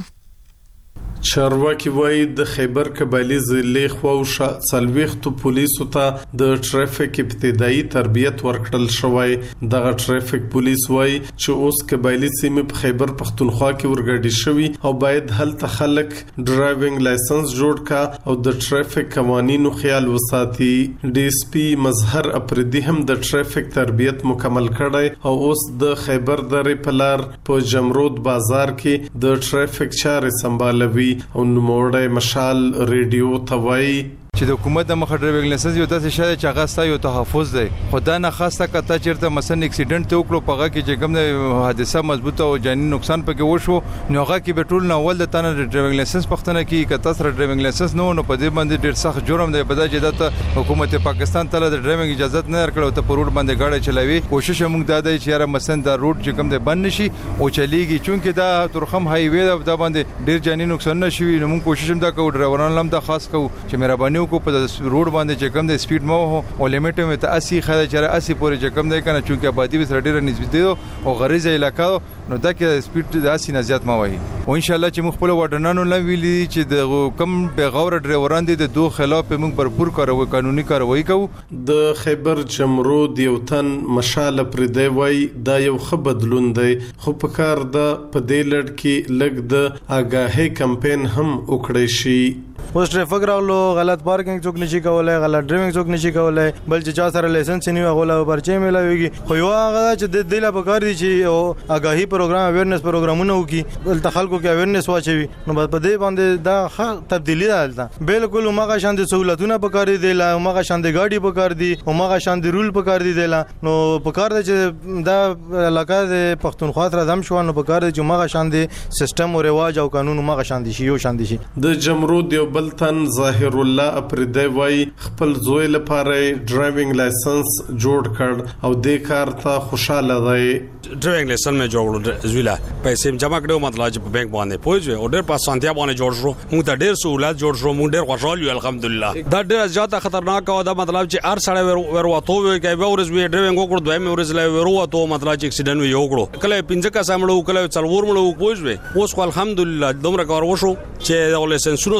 چارواکي وایي د خیبر قبایلی ضلع خواوشا څلوېښتو پولیسو ته د ټرافیک ابتدایي تربیت ورکړل شوی. دغه ټرافیک پولیس وایي چې اوس قبایلی سیمې په خیبر پښتونخوا کې ورګډي شوي او باید هلته خلک ډرایوینګ لایسنس جوړ کا او د ټرافیک قوانینو خیال وساتي. ډي اس پی مظهر اپریدي هم د ټرافیک تربیت مکمل کړی او اوس د خیبر درې پلار په جمرود بازار کې د ټرافیک چارې سمبالوي او نوموړی مشال ریډیو ته وایي
چې د حکومت د مخه ډرایوینګ لایسنس یو داسې شی چې هغه ستا یو تحفظ دی خو دا نه خاصه کته چیرته مثلا اکسیډنټ ته وکړو په هغه کې چې کوم د حادثه مضبوطه او جاني نقصان پکې وشو نو هغه کې به ټول نه اول د تانه ډرایوینګ لایسنس پختنه کې کته سره ډرایوینګ لایسنس نه نو په دې باندې ډېر سخت جرم دی په دا چې د حکومت پاکستان ته د ډرایوینګ اجازه نه ورکړو ته په روډ باندې گاډي چلاوي. کوشش موږ دا دی چې یاره مثلا دا روډ چې کوم دی بند نشي او چلیږي چونکه دا ترخم های وی دا باندې ډېر جاني نقصان نشي نو موږ کوشش هم دا کوو ډرایورانو هم دا خاص کوو چې مهرباني وکړو په روډ باندې چې کوم د سپیډ مو او لیمټ مې ته اسی خاله چې اسی پورې چې کوم دی کنه چونکه آبادی سره ډیره نسبت دی او غریزه علاقہ نو دا کې سپیډ د اسی نه زیات ما وایي او ان شاء الله چې موږ خپل وډنانو لویلی چې د کم بغور ډرایوران دي د دوه خلاف موږ भरपूर کاروي قانوني کاروي کوو.
د خیبر جمرود یو تن مشال پر دی وای دا یو ښه بدلون دی خو په کار د په دې لړ کې لګ د آگاهي کمپاین هم وکړی شي.
اوس ټریفک راغلو غلط پارکینګ څوک نشي کولای غلط ډرایوینګ څوک نشي کولای بل چې چا سره لایسنس نه وي غولا پرچې ملويږي خو یو هغه چې د دله په کار دي چې او آگاهي پروګرام اویرنس پروګرامونه وکي بل خلکو کې اویرنس واچوي نو په دې باندې دا ښه تبدیلی ده. بالکل ماغه شان د سہولتونه په کار دي لا ماغه شان د گاډي په کار دي او ماغه شان د رول په کار دي لا نو په کار دي چې دا علاقہ د پښتونخوا تر ځم شو نو په کار دي چې ماغه شان د سیستم او رواج او قانون ماغه شان دي شي یو شان دي شي.
د جمرود یو بل تن ظاهر الله اپریدی وای خپل زوی لپاره ډرایوینګ لایسنس جوړ کړ او د کار ته خوشاله دی.
ډرایوینګ لایسنس مې جوړ کړ زویلا پیسې جمع کړو مطلب چې په بانک باندې پوهځو او ډېر په سانتیا باندې جوړ شو موږ ته ډېر سہولت جوړ شو موږ ډېر خوشاله یو الحمدلله. دا ډېر زیاته خطرناک او دا مطلب چې هر سړی ورواته وي کوي به ورځ وی ډرایوینګ وکړو دوی مې ورځ لای ورواته مطلب چې اکسیډنټ وی وکړو کله پنځه کا سامړو کله څلور مړو پوهځو اوس خو الحمدلله دومره کار وشو چې لایسنسونو سره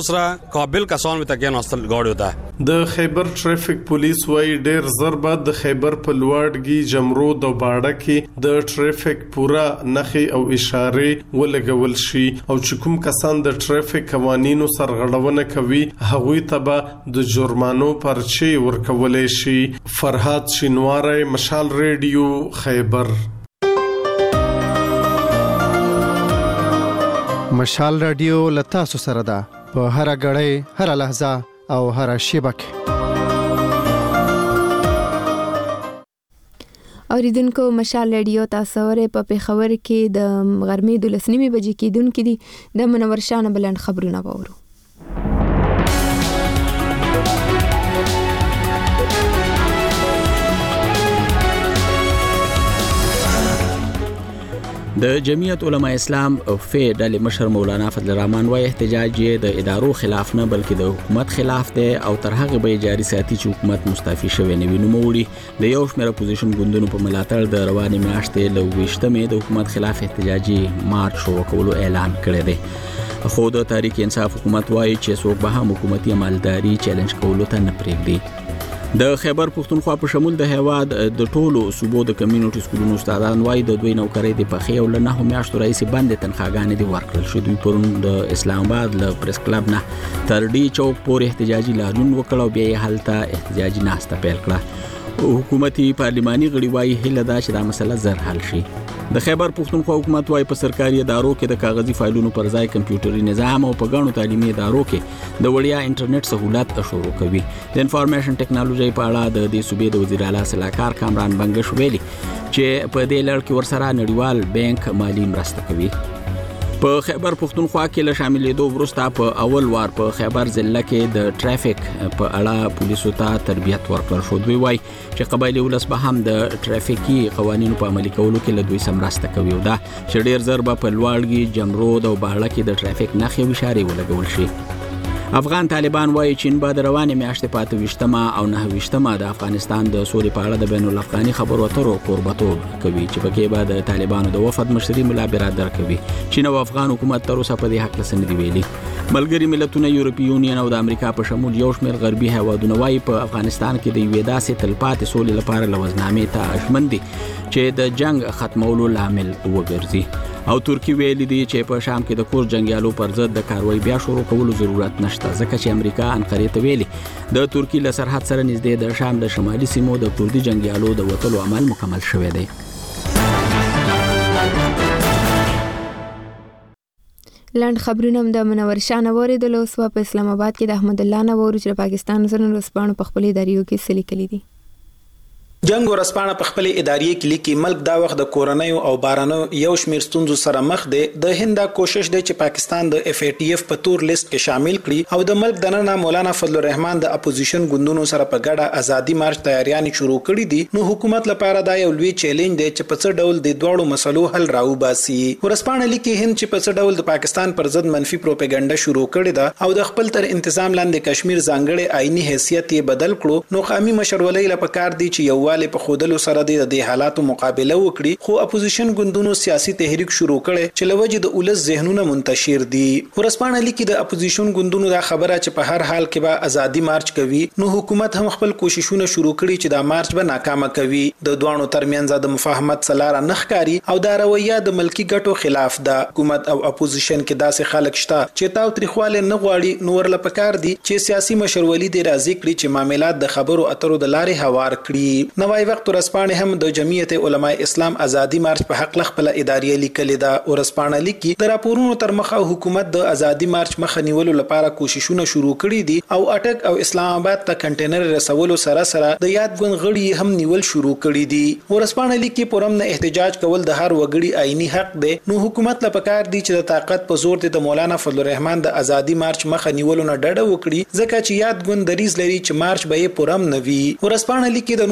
قابل کسان به تکین استل غاړي وتا
د خیبر ټریفیک پولیس وای ډیر ضربه د خیبر په لوړګي جمرود او باړه کې د ټریفیک پورا نخي او اشاره ولګول شي او چې کوم کسان د ټریفیک قوانینو سرغړونه کوي هغوی ته د جرمانو پرچی ورکولې شي. فرهاد شینواری، مشال ریډیو، خیبر.
مشال رادیو لتا سو سره ده په هر غړې هر لحظه او هر شیبه کې.
اوریدونکو مشال رادیو تاسو ورې په پیښور کې د غرمې د لسنیمې بجې کېدونکې دي د منور شاه بلند خبرونه وورو.
د جمعیت علماء اسلام فی ډلې مشر مولانا فضل الرحمن وايي احتجاج یې د ادارو خلاف نه بلکې د حکومت خلاف دی او تر هغه به جاري ساتي چې حکومت مستعفي شوی نه وي. نوموړي د یو شمېر اپوزیشن ګوندونو په ملاتړ د روانې میاشتې له ویشتمې د حکومت خلاف احتجاجي مارچ شروع کولو اعلان کړی دی. خو د تحریک انصاف حکومت وايي چې څوک به هم حکومتي عملداري چیلنج کولو ته نه پرېږدي. د خیبر پښتونخوا په شمول د هیواد د ټولو صوبو د کمیونټي سکولونو استادان وايي د دوی نوکرۍ د پخې او له نهو میاشتو راهیسې بندې تنخواګانې دي ورکړل شوې. دوی پرون د اسلام آباد له پریس کلب نه تر ډي چوک پورې احتجاجي لاریون وکړ او بیا یې هلته احتجاجي ناسته پیل کړه. حکومتي پارلماني غړي وايي هیله ده چې دا مسله زر حل شي. د خیبر پښتونخوا حکومت وايي په سرکاري ادارو کې د کاغذي فایلونو پر ځای کمپیوټري نظام او په غنو تعلیمي ادارو کې د وړیا انټرنیټ سہولت شروع کوي. د انفارمیشن ټیکنالوژي په اړه د دې صوبې د وزیر اعلی صلاحکار کامران بنگش ویلي چې په دې لړ کې ورسره نړیوال بانک مالی مرسته کوي. په خیبر پښتونخوا کې له شاملېدو وروسته په اول وار په خیبر ضلع کې د ټریفیک په اړه پولیسو ته تربیت ورکړل شو. دوی وایي چې قبایلی ولس به هم د ټریفیکي قوانینو په عملي کولو کې له دوی سره مرسته کوي او دا چې ډېر ژر به په لوړګي، جمرود او باړه کې د ټریفیک نښې او اشارې ولګول شي. افغان طالبان وايي چین به د روانې میاشتې په اته ویشتمه او نهه ویشتمه د افغانستان د سولې په اړه د بین الافغاني خبرو اترو کوربتوب کوي چې پکې به د طالبانو د وفد مشري ملا برادر کوي. چین او افغان حکومت تر اوسه په دې حق څه نه دی ویلي. ملګري ملتونه، یورپي یونین او د امریکا په شمول یو شمېر غربي هیوادونه وايي په افغانستان کې د یوې داسې تلپاتې سولې لپاره لوزنامې ته اژمن دي چې د جنگ ختمولو لامل وګرځي. او ترکی ویلي دی چې په شام کې د کور جنگیالو پر ضد د کاروایی بیا شروع کولو ضرورت نشته ځکه چې امریکا انقرې ته ویلي د ترکی له سرحد سره نږدې د شام د شمالي سیمو د کردي جنگیالو د وټلو عمل مکمل شوی دی.
لاند خبرونه د منور شاه نووري د لوسوا په اسلام آباد کې د احمد الله نووري چې پاکستان سره رسپانو په خپل اداریو کې سلی کلی دي.
جنگ ورسپانه په خپل اداري کې لیکي ملک دا وخت د کورونیو او بارانو یو شمیر ستونزو سره مخ دی. د هند کوشش دی چې پاکستان د اف ای ټی اف په تور لیست کې شامل کړي او د ملک دننه مولانا فضل الرحمن د اپوزیشن ګوندونو سره په ګډه ازادي مارچ تیاریان شروع کړي دي. نو حکومت لپاره دا یو لوی چیلنج دی چې په څه ډول د دوړو مسلو حل راو باسي. ورسپانه لیکي هند چې په څه ډول د پاکستان پر ضد منفي پروپاګاندا شروع کړي ده او د خپل تر انتظام لاندې کشمیر ځانګړي آئینی حیثیت یې بدل کړو. نو قومي مشرولۍ لپاره کار دی چې یووالی په خودلو سره د دې حالاتو مقابله وکړي. خو اپوزیشن ګوندونو سیاسي تحریک شروع کړي چې لوجه د اولس ذهنونه منتشر دي. ورسپانه لیکي د اپوزیشن ګوندونو دا خبره چې په هر حال کې به ازادي مارچ کوي. نو حکومت هم خپل کوششونه شروع کړي چې دا مارچ به ناکامه کوي. د دوانو ترمنځ د مفاهمت سلاره نخکاری او دا رویه د ملکی ګټو خلاف ده. حکومت او اپوزیشن کې داسې خلک شته چې تاو تریخواله نه غواړي. نو ورله پکار دي چې سیاسي مشرولي دی راځي کړي چې معاملات د خبرو اترو د لارې هوار کړي. نوای وخت ورسپانه هم د جمعیت علماء اسلام ازادي مارچ په حق خپل اداري لیکل ده. ورسپانه لیکي د راپورونو تر مخه حکومت د ازادي مارچ مخه نیولو لپاره کوششونه شروع کړي دي او اټک او اسلام آباد ته کنټینر رسولو سره سره د یاد ګوند غړي هم نیول شروع کړي دي. ورسپانه لیکي پرم نه احتجاج کول د هر وګړي آئینی حق دی. نو حکومت لپاره کار دی چې د طاقت په زور د مولانا فضل الرحمن د ازادي مارچ مخه نیولو نه ډډه وکړي ځکه چې یاد ګوند دریز لري چې مارچ به پرم نه وي. ورسپانه لیکي د نور وجوهات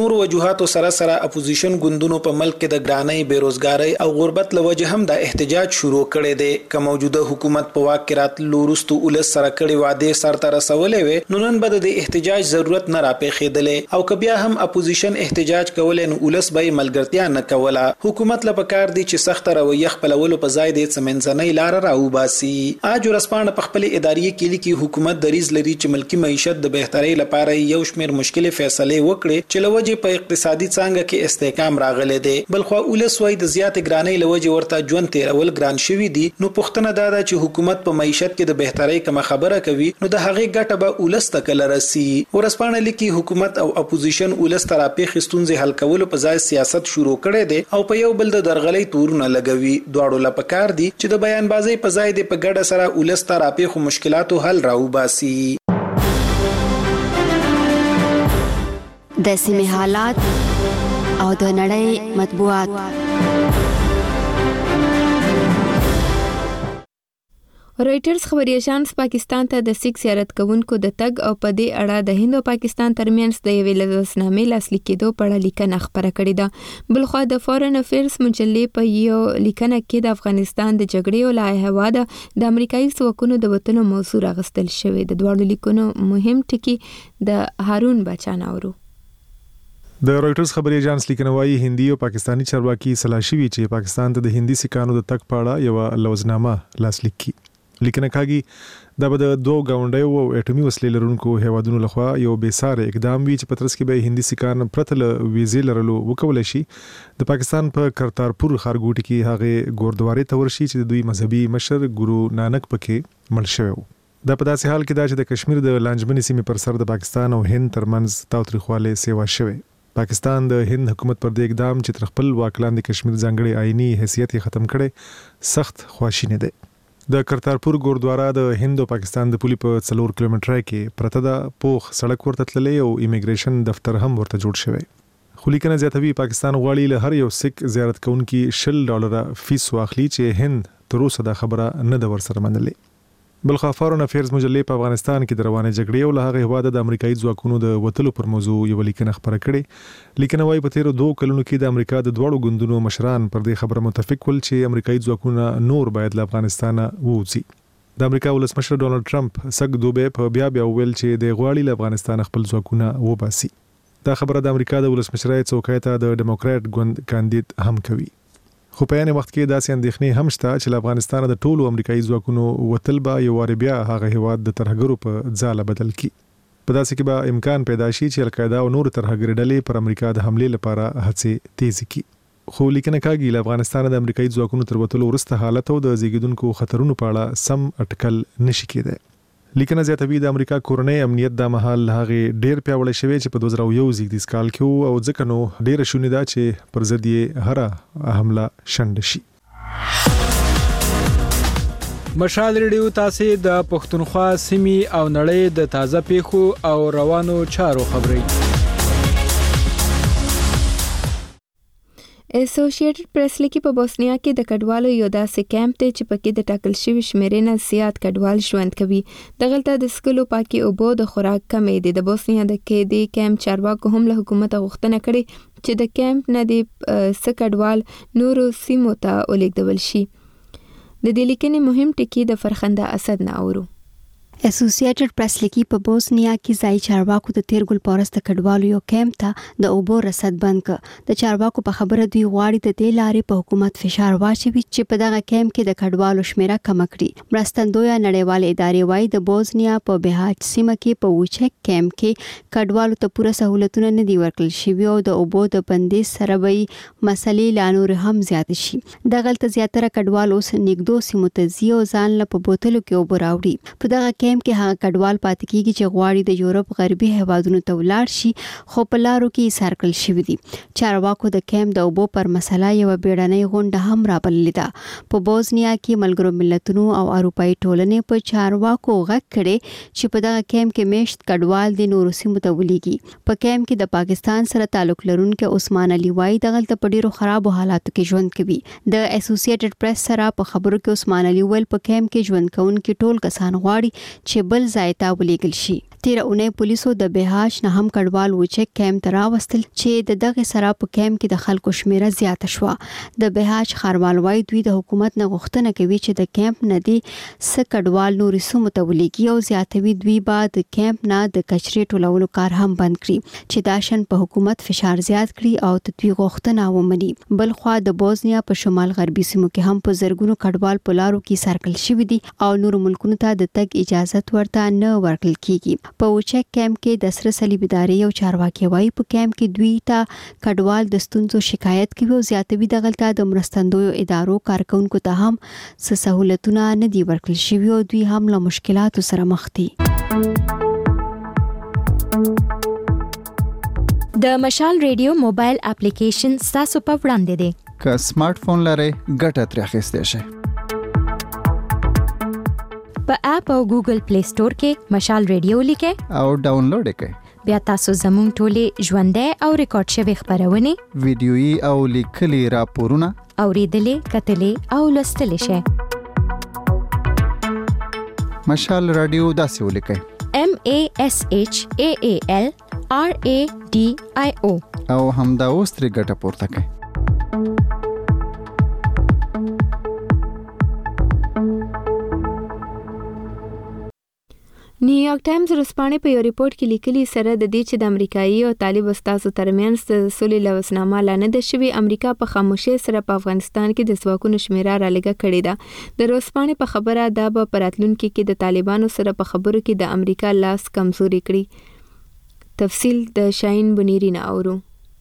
وجوهاتو سره سره اپوزیشن ګوندونو په ملک کې د ګرانۍ بیروزګاری او غربت لوجه هم د احتجاج شروع کړي دي که موجوده حکومت په واک کې راتلو وروسته ولس سره کړي وعده سرته رسولې وي نو نن به د احتجاج ضرورت نه راپېښېدلې او که بیا هم اپوزیشن احتجاج کولای نو ولس به ملګرتیا نه کوله. حکومت له پکار دي چې سخت رویه خپلولو په ځای د څمنځنۍ لار راوباسي. اج ورسپانه په خپل اداري کلی کې حکومت دریز لري چې ملکی معیشت د بهترۍ لپاره یو شمېر مشکل فیصله وکړي چې لوجه په اقتصادي څنګه کې استحکام راغلی دی. بلخو ولس وای د زیات ګرانۍ لوجه ورته ژوند تیرول ګران شوی دی. نو پښتنه دا ده چې حکومت په معیشت کې د بهترۍ کوم خبره کوي نو د هغې ګټه به ولس ته کله رسي. ورسپانه لیکي حکومت او اپوزیشن ولس ته راپېښې ستونزې حل کولو په ځای سیاست شروع کړي دي او په یو بل د درغلۍ تورونه لګوي. دواړو له پکار دي چې د بیان بازۍ په ځای د په ګډه سره ولس ته راپېښو مشکلاتو حل راوباسي.
د سیمې حالات او د نړۍ مطبوعات.
رويټرز خبري اژانس پاکستان ته د سیک زیارت کوونکو د تګ او په دې اړه د هند او پاکستان ترمنځ د یوې لوسنامې لاسلیک کېدو په اړه لیکنه خبره کړې ده. بلخو د فارن افیرز مجلې په یو لیکنه کې د افغانستان د جګړې او لا هواده د امریکایي ځواکونو د وټلو موضوع راغستل شوې. د دوړو لیکونو مهم ټکی د هارون بچان اورو.
د رويټرز خبري اژانس لیکنه وايي هندي او پاکستانی چارواکي سلاشي چې پاکستان ته د هندي سکانو د تک پاړه یو لوزنامه لاسلیک کی. لیکنه کاږي دا به د دوه گاونډیو او اټومي وسلې لرونکو هیوادونو لخوا یو بیساره اقدام وی چې پترس کې به هندي سکان پرتل ویزې لرلو وکول شي. د پاکستان په کرتارپور خارګوټي کې هغه ګوردواري تورشي چې د دوی مذهبي مشر ګورو نانک پکې مړ شوی. دا په داسې حال کې دا چې د کشمیر د لانجمنې سیمې پر سر د پاکستان او هند ترمنځ تاوتریخواله سیوا شوی. پاکستان د هند حکومت پر دې اقدام چې تر خپل واکلاند کشمیر ځانګړي آئینی حیثیت ختم کړي سخت خواشینه ده. د کرتارپور ګوردوارا د هند او پاکستان د پولي په څلور کیلومتره کې پرته د پوخ سړک ورته تللی او ایمیګریشن دفتر هم ورته جوړ شوی. خو لیکنه زیاتوي پاکستان غواړي له هر یو سیک زیارت کوونکي شل ډالر فیس واخلي چې هند تر اوسه دا خبره نه د ورسره منلې. بلخو فارن افیرز مجلې په افغانستان کې د روانه جګړې او له هغه هواده د امریکایي ځواکونو د وټلو پر موضوع یو لیکنه خبره کړې. لیکنه وايي په تیرو دوه کلونو کې د امریکا د دوړو ګوندونو مشران پر دې خبره متفق ول چې امریکایي ځواکونه نور باید له افغانستان ووځي. د امریکا ولسمشر ډونالد ټرمپ سګ دوبه په بیا بیا ویل چې د غواړي له افغانستان خپل ځواکونه وباسي. دا خبره د امریکا د ولسمشرۍ څوکۍ ته د ډیموکرات ګوند کاندید هم کوي. خو په یانه وخت کې داسې اندېښنې هم شته چې له افغانستان د ټولو امریکایي ځواکونو وټل به یو وار بیا هغه هواد د ترهګرو په ځاله بدل کی. په داسې کې به امکان پیدا شي چې القاعده او نور ترهګر ډلې پر امریکا د حمله لپاره هڅې تیز کی. خو لیکنه کاږي له افغانستان د امریکایي ځواکونو تر وټلو وروسته حالت او د زیږیدونکو خطرونو په اړه سم اټکل نشي کېدای. لیکنه زیاتوي د امریکا کورنۍ امنیت د محل هغه ډیر پیاوړی شوی چې په دوه زره یو زیږدیز کال کې او ځکه نو ډیر شونې ده چې پر ضد یې هر حمله شنډ شي.
مشال ریډیو تاسو د پښتونخوا سیمې او نړۍ د تازه پیښو او روانو چارو خبري.
اسوسییټډ پریس لیکي په بوسنیا کې د کډوالو یو داسې کیمپ ته چې پکې د ټاکل شوی شمیرې نه زیات کډوال ژوند کوي. دغلته د سکلو پاکي اوبو د خوراک کمې دي. د بوسنیا د کې د کیمپ چارواکو هم له حکومت غوښتنه کړې چې د کیمپ نه د سکډوال نورو سیمو ته ولېږدول شي. د دې لیکنې مهم ټکی د فرخنده اسد نه اورو.
اسوسییټډ پریس لیکي په بوسنیا کې ځای چارواکو د تیرګل پورسته کډوالو یو کیمپ ته د اوبو رسد بند ک. د چارواکو په خبره دوی غواړي د دې لارې په حکومت فشار واچوي چې په دغه کیمپ کې د کډوالو شمیره کم کړي. مرستندوی نړیوال ادارې وايي د بوسنیا په بهاج سیمه کې په وچک کیمپ کې کډوالو ته پوره سہولتونه نه دی ورکړل شوی او د اوبو د بندیز سره به مسلې لا نور هم زیات شي. دغلته زیاتره کډوال اوس نګدو سیمو ته ځي او ځان له په بوتلو کې اوبه راوړي. په دغه کیمپ کې هغه کډوال پاتې کیږي چې غواړي د یورپ غربي هیوادونو ته ولاړ شي خو په لارو کې سرکل شوی دي. چارواکو د کیمپ د اوبو پر مسله یو بیړنۍ غونډه هم رابللې ده. په بوسنیا کې ملګرو ملتونو او اروپאי ټولنې په چارواکو غږ کړي چې په دغه کیمپ کې میشت کډوال د نورو سیمو ته ولېږي. په کیمپ کې د پاکستان سره تعلق لرونکي عثمان علي وای دغلته په ډیرو خرابو حالاتو کې ژوند کوي. د اسوسییټډ پریس سره په خبرو کې عثمان علي ویل په کیمپ کې ژوند کوونکي ټول کسان غواړي چې بل ځای ته ولېږل شي. تیر اونۍ پولیسو د بهاش نه هم کډوال و چک کیمپ ته راوستل چې د دغه سره په کیمپ کې د خلکو شمیره زیاته شوه. د بهاش ښاروال وایي دوی د حکومت نه غوښتنه کوي چې د کیمپ نه دي څه کډوال نورې سیمو ته ولېږي او زیاتوي دوی به د کیمپ نه د کچرې ټولولو کار هم بند کړي چې دا شن په حکومت فشار زیات کړي او د دوی غوښتنه ومني. بل خوا د بوزنیا په شمال غربي سیمو کې هم په زرګونو کډوال په لارو کې سرکل شوي دي او نور ملکونو ته د تګ اجازه ورته نه ورکړل کیږي. په وچک کیمپ کې د سره صلیب ادارې او چارواکي وایي په کیمپ کې دوی ته کډوال د ستونزو شکایت کوي او زیاتوي دغلته د مرستندویو ادارو کارکونکو ته هم څه سہولتونه نه دي ورکړل شوي او دوی هم له مشکلاتو سره مخ دي.
د مشال ریډیو موبایل اپلیکیشن ستاسو په وړاندې دی.
که سمارټ فون لرئ ګټه ترې اخیستی شئ.
په اپ او ګوګل پلی سٹور کې مشال ریډیو لیکئ
او ډاونلوډ کړئ.
بیا تاسو زموږ ټولې ژوندۍ او ریکارډ شوي خبرونه
ویډیويي او لیکلي راپورونه
اوریدلې کتلې او لوستلې شئ.
مشال رادیو داسې ولیکئ
M A S H A A L R A D I O
او همدا اوس ترې ګټه پورته کړئ.
نیویارک ټایمز ورځپاڼې په یو ریپورت کې لیکلي سره د دې چې د امریکایي او طالب استازو ترمنځ د سولې لوثنامه لا نه ده شوې، امریکا په خاموشۍ سره په افغانستان کې د ځواکونو شمیره رالګه کړې ده. د ورځپاڼې په خبره دا به په راتلونکي کې د طالبانو سره په خبرو کې د امریکا لاس کمزوري کړي. تفصیل د شاهین بنيري نه اورو.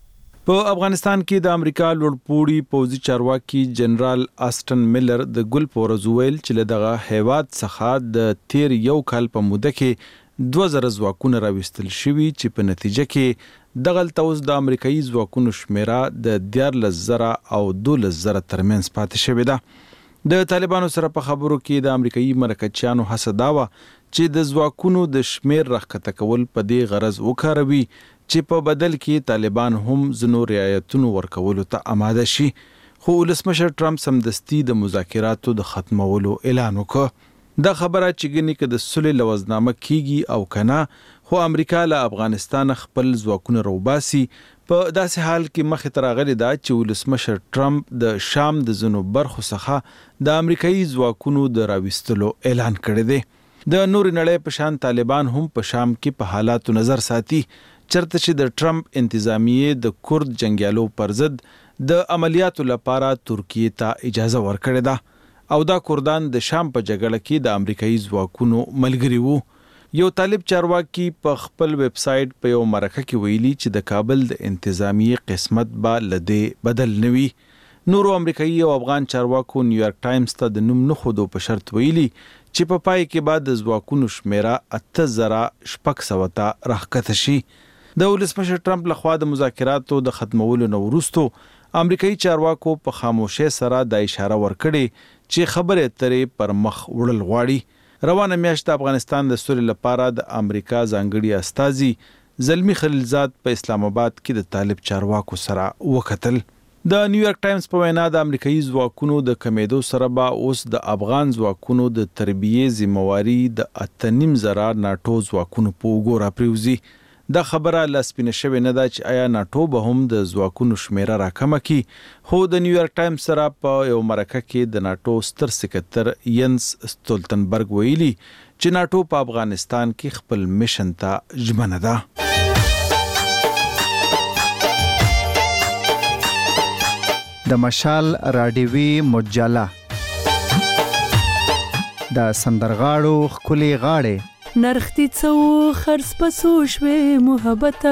په افغانستان کې د امریکا لوړپوړي پوځي چارواکي جنرال آسټن میلر د ګل پورز ویل چې له دغه هیواد څخه د تیر یو کال په موده کې دوه زره ځواکونه راوستل شوي چې په نتیجه کې دغلته اوس د امریکایي ځواکونو شمیره د دیارلس زره او دولس زره ترمنځ پاتې شوې ده. د طالبانو سره په خبرو کې د امریکایي مرکچیانو هڅه دا وه چې د ځواکونو د شمیر راښکته کول په دې غرض وکاروي چې په بدل کې طالبان هم ځینو رعایتونو ورکولو ته آماده شي. خو ولسمشر ټرمپ سمدستي د مذاکراتو د ختمولو اعلان وکړ. دا خبره چې ګنې که د صلح لوظنامه کیږي او کنه، خو امریکا له افغانستان خپل ځواکونه روباسي. په داسې حال کې مخې ته راغلې ده چې ولسمشر ټرمپ د شام د ځینو برخو څخه د امریکایي ځواکونو د راوستلو اعلان کړی دی. د نورې نړۍ په شان طالبان هم په شام کې په حالاتو نظر ساتي، چرته چې د ټرمپ انتظامیه د کورد جنگیالو پر ضد د عملیاتو لپاره ترکیه ته اجازه ورکړې ده او دا کردان د شام په جګړه کې د امریکایي ځواکونو ملګري وو. یو طالب چارواکي په خپل ویب سټ په یو مرکه کې ویلي چې د کابل د انتظامیه قسمت به لدې بدل نوي. نورو امریکایي او افغان چارواکو نیویارک ټایمز ته د نوم نه خودو په شرط ویلي چې په پای کې بعد د ځواکونو شمیره اته زره شپږ سوه ته راښکته شي. د ولسمشر ټرمپ لخوا د مذاکراتو د ختمولو نه وروستو امریکایي چارواکو په خاموشۍ سره د اشاره ورکړې چې خبرې اترې پر مخ وړل غواړي. روانه میاشت د افغانستان د سولې لپاره د امریکا ځانګړي استازي زلمی خلیلزاد په اسلام آباد کې د طالب چارواکو سره وکتل. د نیویارک ټایمز په وینا د امریکایي ځواکونو د کمیدو سره به اوس د افغان ځواکونو د تربیې ذمہواري د اته نیم زره ناټو ځواکونو په اوږو راپریوزي. دا خبره لا سپینه شوې نه ده چې آیا ناټو به هم د ځواکونو شمیره راکمه کړي. خو د نیویارک ټایمز سره په یو مرکه کې د ناټو ستر سکرتر ینس ستولتنبرګ ویلي چې ناټو په افغانستان کې خپل میشن ته ژمنه ده.
د مشال راډیوي مجله د سندرغاړو خولي غاړې
نرختی څو خرڅ پسو شوې محبته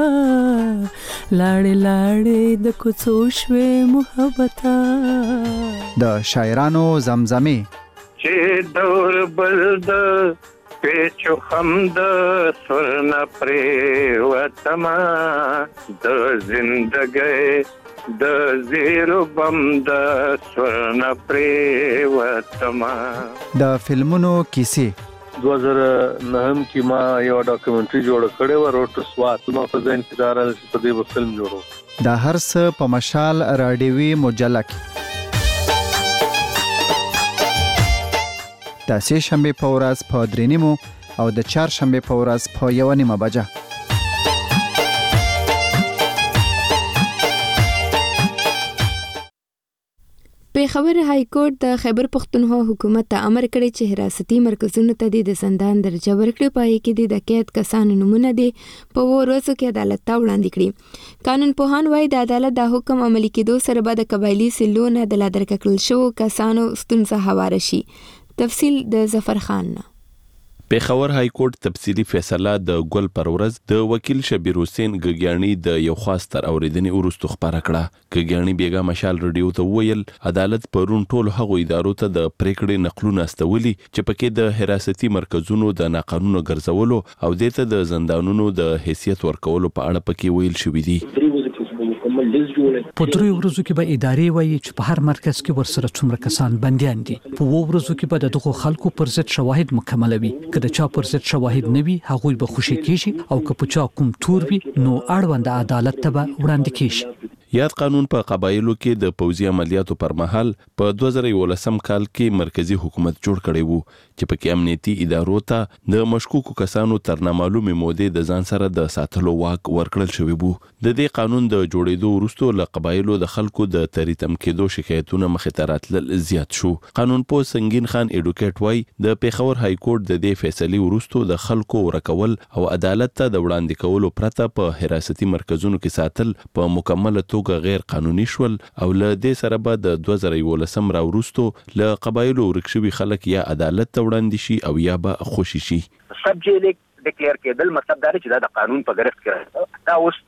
لاړې لاړې د کوڅو شوې محبته
د شاعرانو زمزمې
چې دور بل د پیچو خم د سرنا پرې وتما د زندګۍ د زیرو بم د سرنا پرې وتما.
د فلمونو کیسې
دو هزار نهم کې ما یو ډاکومنټري جوړ کړی و روټ سوات ما په ځین کې دار په دې په فلم جوړو.
دا هر څه په مشال راډیوي مجله کې د سې شنبه په ورځ په درې نیمو او د چهارشنبه په ورځ په یو نیمه بجه.
پیښور های کورټ د خیبر پښتونخوا حکومت ته امر کړی چې حراستي مرکزونو ته د زندان درجه ورکړي، پای کې د قید کسانو نمونه دي په ورځو کې عدالت ته وړاندې کړي. قانون پوهان وايي د عدالت د حکم عملي کېدو سره به د قبایلي سلو نه د لادر کړل شو کسانو ستونزه هواره شي. تفصیل د ظفر خان نه.
پیښور های کورټ تفصیلی فیصله د ګل پر ورځ د وکیل شبیر حسین ګګیانی د یو خاص تر اوریدنې وروسته خبره کړه. ګګیانی بیګا مشال رادیو ته ویل عدالت پرون ټول هغه ادارو ته د پریکړې نقلونه استولي چې پکې د حراستي مرکزونو د ناقانونه ګرځولو او د ته د زندانونو د حیثیت ورکولو په اړه پکې ویل شوې دي.
په درې ورځو کې به ادارې وایي چې په هر مرکز کې ورسره څومره کسان بنديان دي. په وو ورځو کې به دغه خلکو پر ضد شواهد مکمل وي. که د چا پر ضد شواهد نه وي هغه به خوشی کیږي او که په چا کوم تور وي نو اړوند عدالت ته به وړاندې کیږي.
یاد قانون په قبایلو کې د پوځي عملیاتو پر مهال په دوه زره یولسم کال کې مرکزی حکومت جوړ کړی وو چې پکې امنیتي ادارو ته د مشکوکو کسانو تر نامعلومه مودې د ځان سره د ساتلو واک ورکړل شوی وو. د دې قانون د جوړېدو وروسته له قبایلو د خلکو د تریتم کېدو شکایتونه مخې ته راتلل زیات شو. قانون پوه سنگین خان ایډوکیټ وای د پیښور های کورټ د دې فیصلې وروسته د خلکو ورکول او عدالت ته د وړاندې کولو پرته په حراستي مرکزونو کې ساتل په مکمل توګه غیر قانوني شول او له دې سره به د دوه زره یولسم را وروسته له قبایلو ورکشوي خلک یا عدالت ته وړاندې شي او یا به خوشي شي.
سبجیکټ ډیکلیئر کېدل مطلب دا چې دا د قانون په ګرفت کې راځي. دا اوس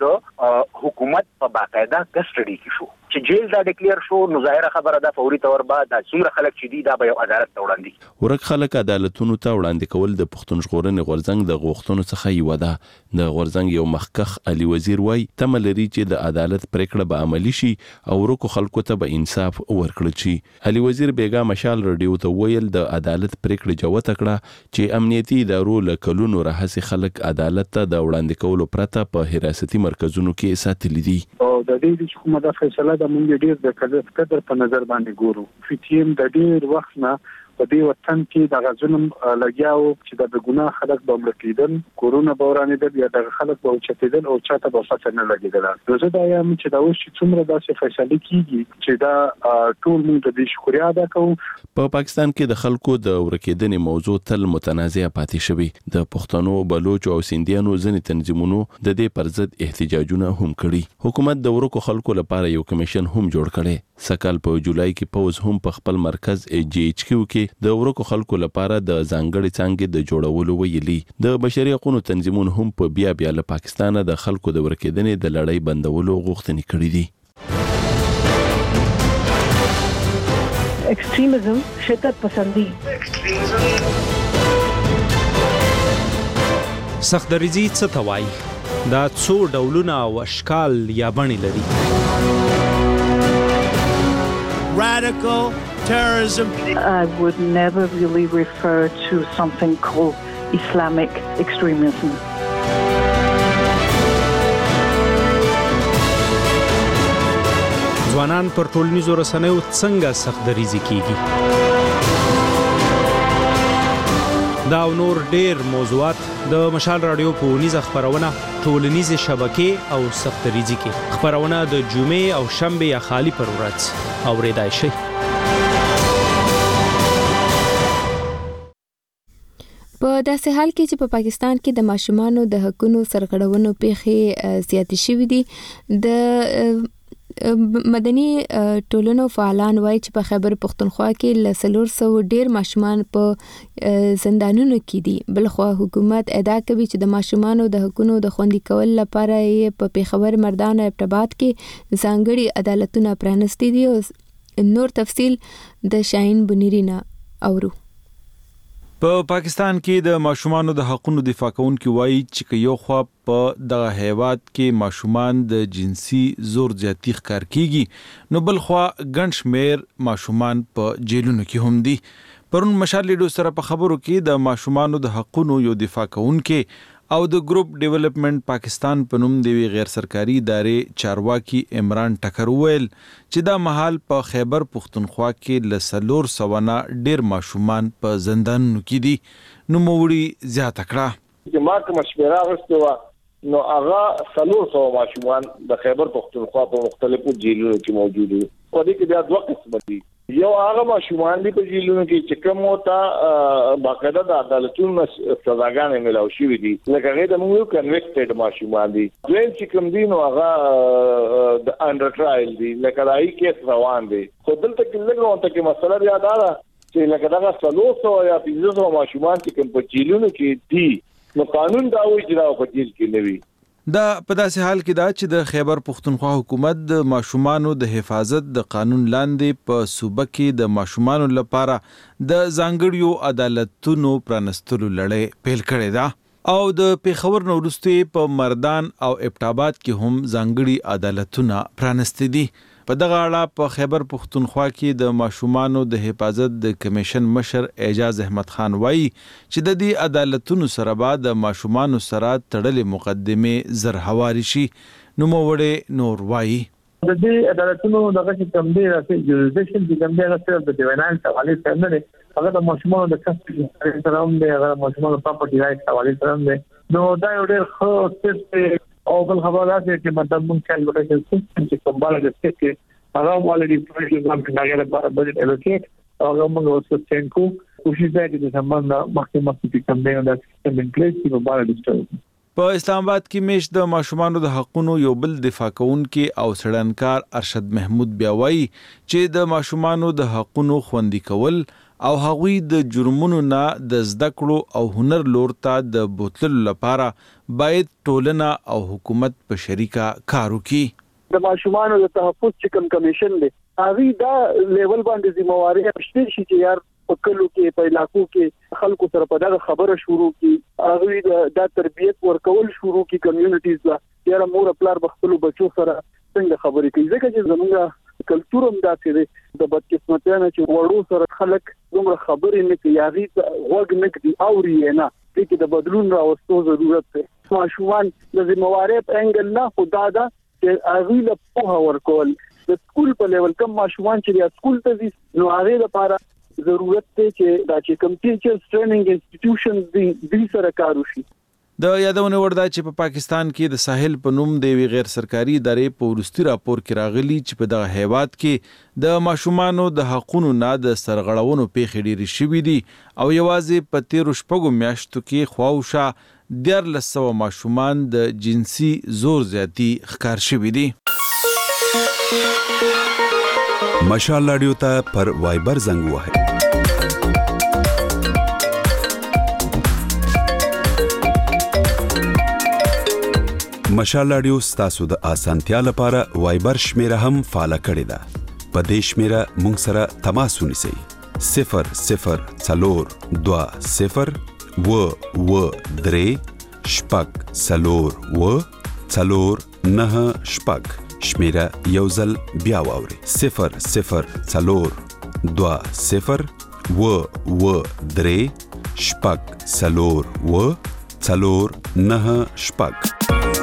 د حکومت په باقاعده کسټډي کې شو چې جیل دا ډیکلیئر شو نو ظاهره خبره ده فوري تور بعد د څومره خلک چې دي دا به یو عدالت ته وړاندې.
ورک خلک عدالتونو ته وړاندې کول د پښتون ژغورنې غورځنګ د غوښتنو څخه یو ده. د غورځنګ یو مخکخ علي وزیر وای تمه لري چې د عدالت پریکړه به عملی شي او ورکو خلکو ته به انصاف ورکړل شي. علي وزیر بیګا مشال رادیو ته ویل د عدالت پریکړه جوته کړه چې امنیتي ادارو له کلونو راهسي خلک عدالت ته د وړاندې کولو پرته په حراستي مرکزونو کې ساتلي دي.
او د دې چې کومه د فیصله د مونږ ډیر د قدر په نظر باندې ګورو. فیتیم د ډیر وخت نه په دې وطن کې د غزونم لګیاو چې د ګناه خلک به ملکیدل، کورونا بورانې د یا د خلک به چتیدل او چاته به فصل نه لګیدل. زه دا یم چې دا اوس چې څومره داسې فیصله کیږي چې دا ټول موږ د دې شکریا ادا کوو.
په پاکستان کې د خلکو د ورکیدنې موضوع تل متنازع پاتې شوی. د پښتنو، بلوچ او سیندیانو ځینې تنظیمونو د دې پر ضد احتجاجونه هم کړي. حکومت د ورکو خلکو لپاره یو کمیشن هم جوړ کړي. سکهال په جولای کې پوز هم په خپل مرکز جی ایچ کیو کې د ورکو خلکو لپاره د ځانګړي څانګې د جوړولو ویلي. د بشري حقوقو تنظیمونو هم په بیا بیا له پاکستان د خلکو د ورکیدنې د لړۍ بندولو غوښتنې کړې دي.
ایکستریمزم شدت پسندی
سخت دریزي څه ته وایي؟ دا څو ډولونه او اشکال یا بڼې لري.
Radical terrorism.
I would never really refer to something called Islamic extremism.
ځوانان پر ټولنیزو رسنیو څنګه سخت دریزي کیږي؟ دا او نور ډیر موضوعات د مشال رادیو په ونیزه خبرونه ټولنیزه شبکې او سخت دریزي کې خبرونه د جمعې او شنبه یا خالی پر ورځ اوریدای شي.
په داسې حال کې چې په پاکستان کې د ماشومانو د حقوقو سرغړونو پیښې زیاتې شوې دي، د مدني ټولنو فعالان وایي چې په خیبر پښتونخوا کې له څلور سوه ډیر ماشومان په زندانونو کې دي. بلخوا حکومت ادعا کوي چې د ماشومانو د حقوقو د خوندي کولو لپاره یې په پیښور، مردان او ابټاباد کې ځانګړي عدالتونه پرانستي دي. نور تفصیل د شاهین بنيري نه اورو.
په پاکستان کې د ماشومانو د حقوقو دفاع کوونکي وایي چې یو خوا په دغه هیواد کې ماشومان د جنسي زور زیاتی ښکار کیږي، نو بل خوا ګڼ شمېر ماشومان په جیلونو کې هم دي. پرون مشال لیډو سره په خبرو کې د ماشومانو د حقوقو یو دفاع کوونکي او د ګروپ ډیولپمنٹ پاکستان په نوم دی غیر سرکاري ادارې چارواکي عمران ټکر ویل چې دا مهال په خیبر پختونخوا کې لسلور سوانه ډیر ماشومان په زندانونو کې دي نو موړي زیاته کړه
چې ما کوم شمیره غوښتو نو هغه سلور سو ماشومان د خیبر پختونخوا په مختلفو جیلونو کې موجود دي په دې کې بیا دوه قسم دي یو هغه ماشومان دي په جیلونو کې چې کوم وتا باقاعده د عدالتونو سزاګانې ملاو شوې دي لکه هغه د موږ کنویکټډ ماشومان دي دویم چې کوم دي نو هغه د انډر ټرایل دي لکه دای کیس روان دي خو دلته کې لږه وته کې مسله بیا دا ده چې لکه دا سلور سو یا پنځه سو ماشومان چې کوم په جیلونو کې دي نو قانون دا وایي چې دا په جیل کې نه وي
دا په داسې حال کې دا چې د خیبر پختونخوا حکومت د ماشومانو د حفاظت د قانون لاندې په صوبه کې د ماشومانو لپاره د ځانګړیو عدالتونو پرانستلو لړۍ پیل کړې ده او د پیښور نو وروسته په مردان او ابټاباد کې هم ځانګړي عدالتونه پرانستې دي په دغه اړه په خیبر پختونخوا کې د ماشومانو د حفاظت د کمیشن مشر اعجاز احمد خان وایي چې د دې عدالتونو سره به د ماشومانو سره تړلې مقدمه زر حواري شي نو موړې نور وایي
د دې عدالتونو دغه چې کم دی راځي جوړیشن د کم دی راځي د دیوانان حواله سره نه هغه د ماشومانو د کسب سره هم دی هغه ماشومانو پراپرټي رائټ حواله سره هم دی نو دا یو ډېر ښه سټپ او بل خبره ده چې مطلب مونږ کله وکړو چې کوم بالا د سټیټ کې هغه ولې پروژې ځم چې هغه لپاره بجټ الوکیټ هغه موږ اوس څنګه کوشش کوي چې سمون محکمه کې کوم دی دا سیستم ان پلیس چې په بالا د سټیټ
په اسلام آباد کې میش د ماشومانو د حقوقو یو بل دفاع کوونکي او سړنکار ارشد محمود بیاوي چې د ماشومانو د حقوقو خوندي کول او هغوی د جرمونو نه د زده کړو او هنر لور ته د بوتللو لپاره باید ټولنه او حکومت په شریکه کار وکړي
د ماشومانو د تحفظ چې کوم کمیشن دی هغه دا لیول باندې ذمہواری شته چې یار په کلو کې په علاقو کې خلکو سره په دغه خبره شروع کی هغه د تربیت ورکول شروع کی کمیونټیز لا یاره مور خپل بخلو بچو سره څنګه خبرې کوي ځکه چې زموږ کلچر هم داسې دی د بدقسمتیانه چې وړو سره خلک دومره خبرې نه کوي هغې ته غوږ نه کړي اوري یې نه دې کې د بدلون راوستو ضرورت دی ماشومان د ذمہوارۍ په انګل نه خو دا ده چې هغوی له پوهه ورکول د سکول په لیول کم ماشومان چې بیا سکول ته ځي نو هغې لپاره ضرورت دی چې دا چې کوم ټیچرز ټریننګ انسټیټیوشنز دي دوی سره کار وشي
د یادونه وردا چې په پاکستان کې د ساحل په نوم د غیر سرکاري ادارې په ورستي راپور کې راغلي چې په دغه هیواد کې د ماشومانو د حقوقو نه د سرغړونو پیښې ډېرې شوې دي او یوازې په تیرو شپږو میاشتو کې خواوشا دیارلس سوه ماشومان د جنسي زور زیاتی ښکار شوي دي.
مشال رادیو ته پر وایبر زنګ وهئ. مشال رادیو ستاسو د اسانتیا لپاره وایبر شمیره هم فعال کړی ده. په دې شمیره مونږ سره تماس ونیسئ. صفر صفر څلور دوه صفر و و درې شپږ څلور و څلور نه شپږ. شمیره یو ځل بیا واورئ. صفر صفر څلور دوه صفر و و درې شپږ څلور و څلور نه شپږ.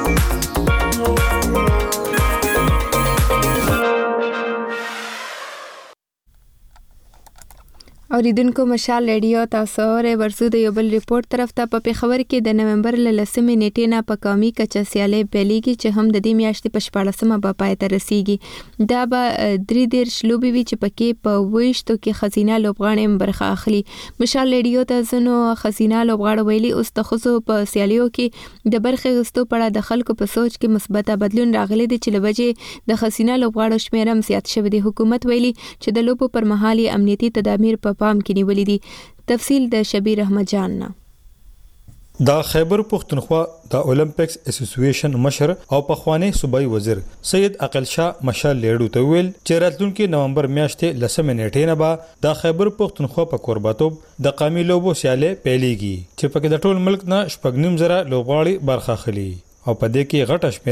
اوریدونکو مشال ریډیو تاسو ورې ورسو د یو بل ریپورت طرف ته په پیښور کې د نومبر ل لسمې نیټې نه په قومي کچه سیالي پیلېږي چې هم د دې میاشتې په شپاړسمه به پای ته رسیږي. دا به درې دېرش لوبې وي چې پکې په ویشتو کې ښځینه لوبغاړې هم برخه اخلي. مشال ریډیو ته ځینو ښځینه لوبغاړو ویلي اوس د ښځو په سیالیو کې د برخې اخیستو په اړه د خلکو په سوچ کې مثبته بدلون راغلی دی چې له وجې د ښځینه لوبغاړو شمېر هم زیات شوی دی. حکومت ویلي چې د لوبو پر مهال امنیتي تدابیر په پام کې نیولې دي. تفصیل د شبیر احمد جان نه.
دا خیبر پختونخوا د اولمپکس اسوسییشن مشر او پخوانی صوبایي وزیر سید عقل شاه مشال لیډو ته ویل چې راتلونکي نومبر میاشتې لسمې نیټې نه به د خیبر پختونخوا په کورباتوب د قومي لوبو سیالي پیلېږي چې پکې د ټول ملک نه شپږ نیم زره لوبغاړي برخه اخلي او په دې کې غټه شمیره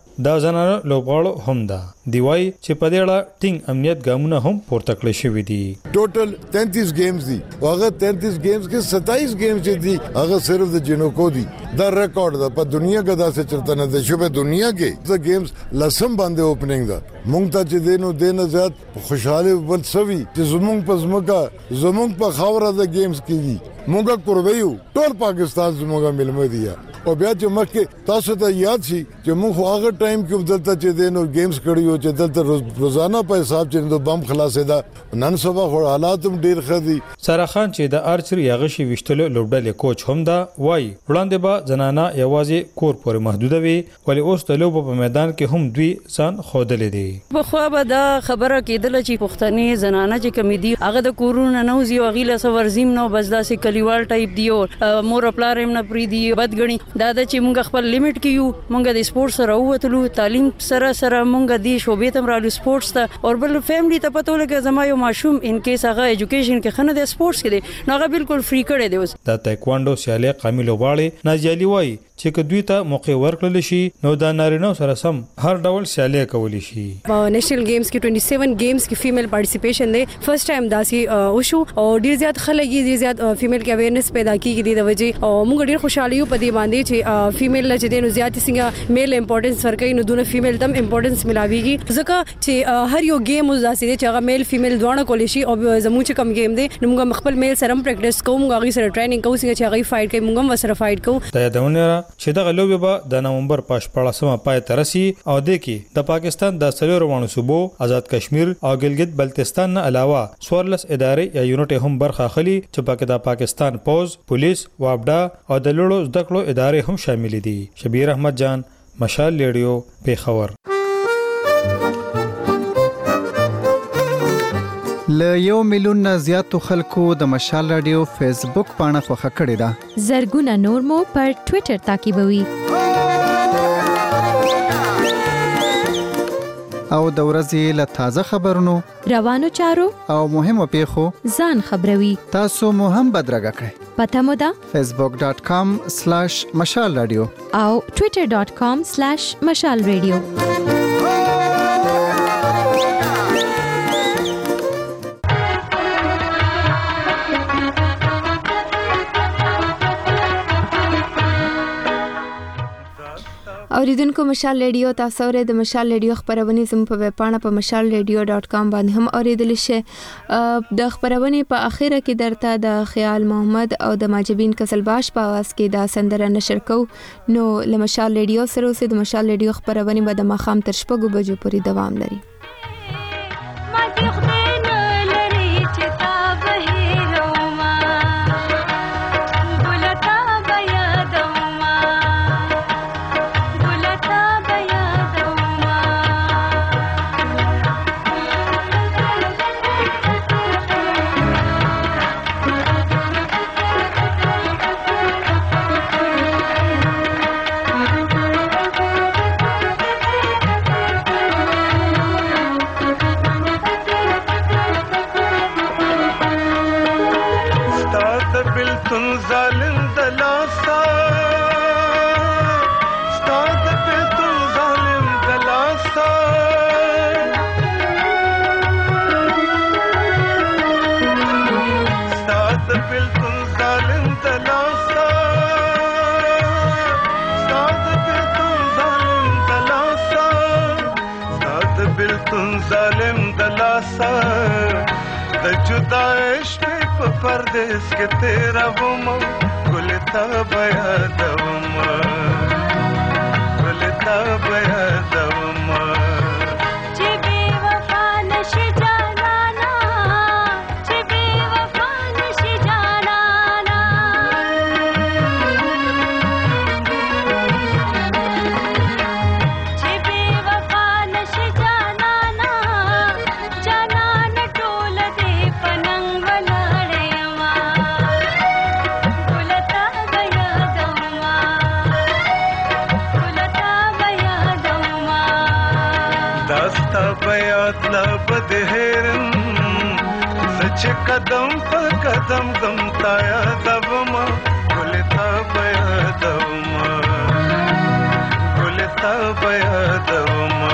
دا زنانه لوبغاړو هم ده دی وای چې په دې اړه ټینګ امنیت ګامونه هم پورته کړی شوی دي.
ټوټل تینتیس گیمز دي او هغه تینتیس گیمز کې ستائیس گیمز دي هغه صرف د جنوکو دي. دا ریکارډ ده په دنیا کې دا څه چرته نه ده شوبه دنیا کې د گیمز لسم باندې اوپننګ ده. مونږ ته چې دینو دینه زیات خوشاله ول سوي چې زمونږ په زمکا زمونږ په خاوره د گیمز کې دي. مونږه قربایو ټول پاکستان زموږه ملمه دي او بیا چې مکه تاسو ته یاد شي چې موږ هغه ټایم کې دلته چې دینو گیمز کړیو چې دلته روزانه په حساب چې د بم خلاصې ده نن سبا خو حالات هم ډیر خدي.
سارا خان چې د آرچری هغه شی وشتلو لوبډلې کوچ هم دا وای وړاندې به زنانه یوازې کور پورې محدوده وي ولی اوس د لوب په میدان کې هم دوی ځان خودلې دي.
په خو به دا خبره کېدل چې پښتني زنانه چې کمیدي هغه د کورونه نوځي او غیله سورزیم نو بس دا سي کلیوال ټایپ دی او مور پلارم نه پری دی بدګنی دا د چې مونږ خپل لیمټ کیو مونږ د سپورت سره ووتلو تعلیم سره سره مونږ د شوبې تم رالو سپورتس ته او بل فیملی ته پته ولګه زما یو ماشوم ان کیس هغه ایجوکیشن کې خنه د سپورتس کې دی نو هغه بالکل فری کړی دی. اوس
د تایکوانډو سیالي قامي لوبغاړي ناجیالي وای چې دوی ته موقع ورکړل شي نو د نارینه سره سم هر ډول سیالي کولی شي.
په نېشنل گیمز کې سبعیس گیمز کې فیمیل پارټیسیپیشن دی فرست ټایم داسي او شو او ډیر زیات خلک ډیر زیات فیمیل کې اویرنس پیدا کیږي د وجې او موږ ډیر خوشاله یو په دې باندې چې فیمیل چې دینو زیات څنګه میل امپورټنس ورکوي نو دونه فیمیل تم امپورټنس ملاويږي ځکه چې هر یو گیم اوس داسې دی چې هغه میل فیمیل دواړه کولی شي او زموږ چې کم گیم دی نو موږ خپل میل سره پریکټیس کوو موږ هغه سره ټریننګ کوو چې هغه فایټ کوي موږ هم سره فایټ کوو.
دا یادونه چې دغه لوبه د نومبر په شپږمه پای ته رسي او د کې د پاکستان د څلورو صوبو آزاد کشمیر او ګلګت بلتستان نه علاوه څوارلس ادارې یا یونټ هم برخه اخلي چې پکې د پاکستان پوز پولیس وابډا او د لوړو زده کړو ادارې هم شامل دي. شبیر احمد جان مشال ریډیو پیښور.
ل یو میلیون نه زیاتو خلکو د مشال رادیو فیسبوک پاڼه خوښه کړې ده.
زرګونه نور مو پر ټوئیټر تعقیبوي.
او د ورځې له تازه خبرونو
روانو چارو
او مهمو پیښو
ځان خبروي.
تاسو مو هم بدرګه کړئ.
پته مو ده
facebook dot com slash mashal radio
او twitter dot com slash mashal radio.
اوریدونکو مشال ریډیو تاسو ورې د مشال ریډیو خبرونه زموږ په ویب پاڼه په mashal radio dot com باندې هم اوریدل شي. د خبرونه په اخیره کې درته د خیال محمد او د ماجبین کسلباش په आवाज کې دا سندره نشر کو نو له مشال ریډیو سره اوسې د مشال ریډیو خبرونه به د مخام تر شپږو بجو پورې دوام لري.
परदेस के तेरा बुमा गुलता बया दवमा गुलता बया दवमा
जे बेवफा नशे जाना ना जे बेवफा नशे जाना ना जे बेवफा नशे जाना ना जाना न टोल दे पनंग
बदहेरन सच कदम पर कदम गमताया दवमा गुलता बया दवमा गुलता بيادوما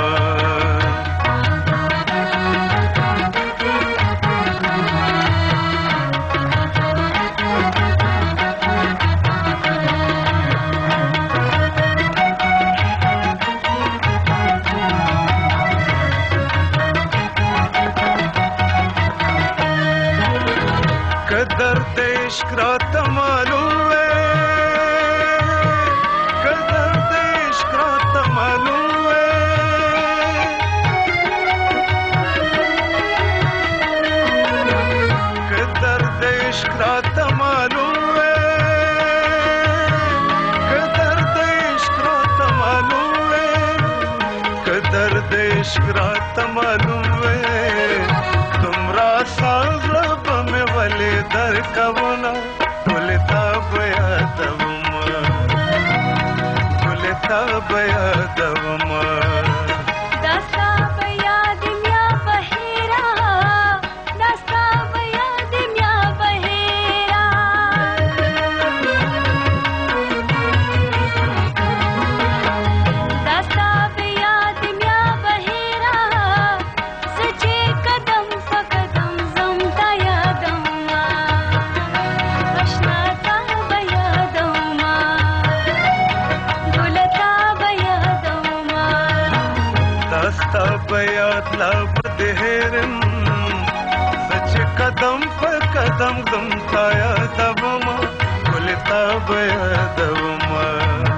قدر عشق راته معلوم ہے قدر عشق راته معلوم ہے قدر عشق راته معلوم ہے قدر عشق راته معلوم ہے قدر عشق راته معلوم ہے تمرا ساز رب میں ولی در کبنا بولتا بیادوما بولتا بیادوما
داستا بیاد میا بهیرا داستا بیاد میا بهیرا داستا بیاد میا بهیرا سچے قدم فقدم زمتا یادما اشنا تا بیادوما بولتا بیادوما
داستا بیاد لب دهرم سچ قدم پر قدم زمتا یادما بولتا بیادوما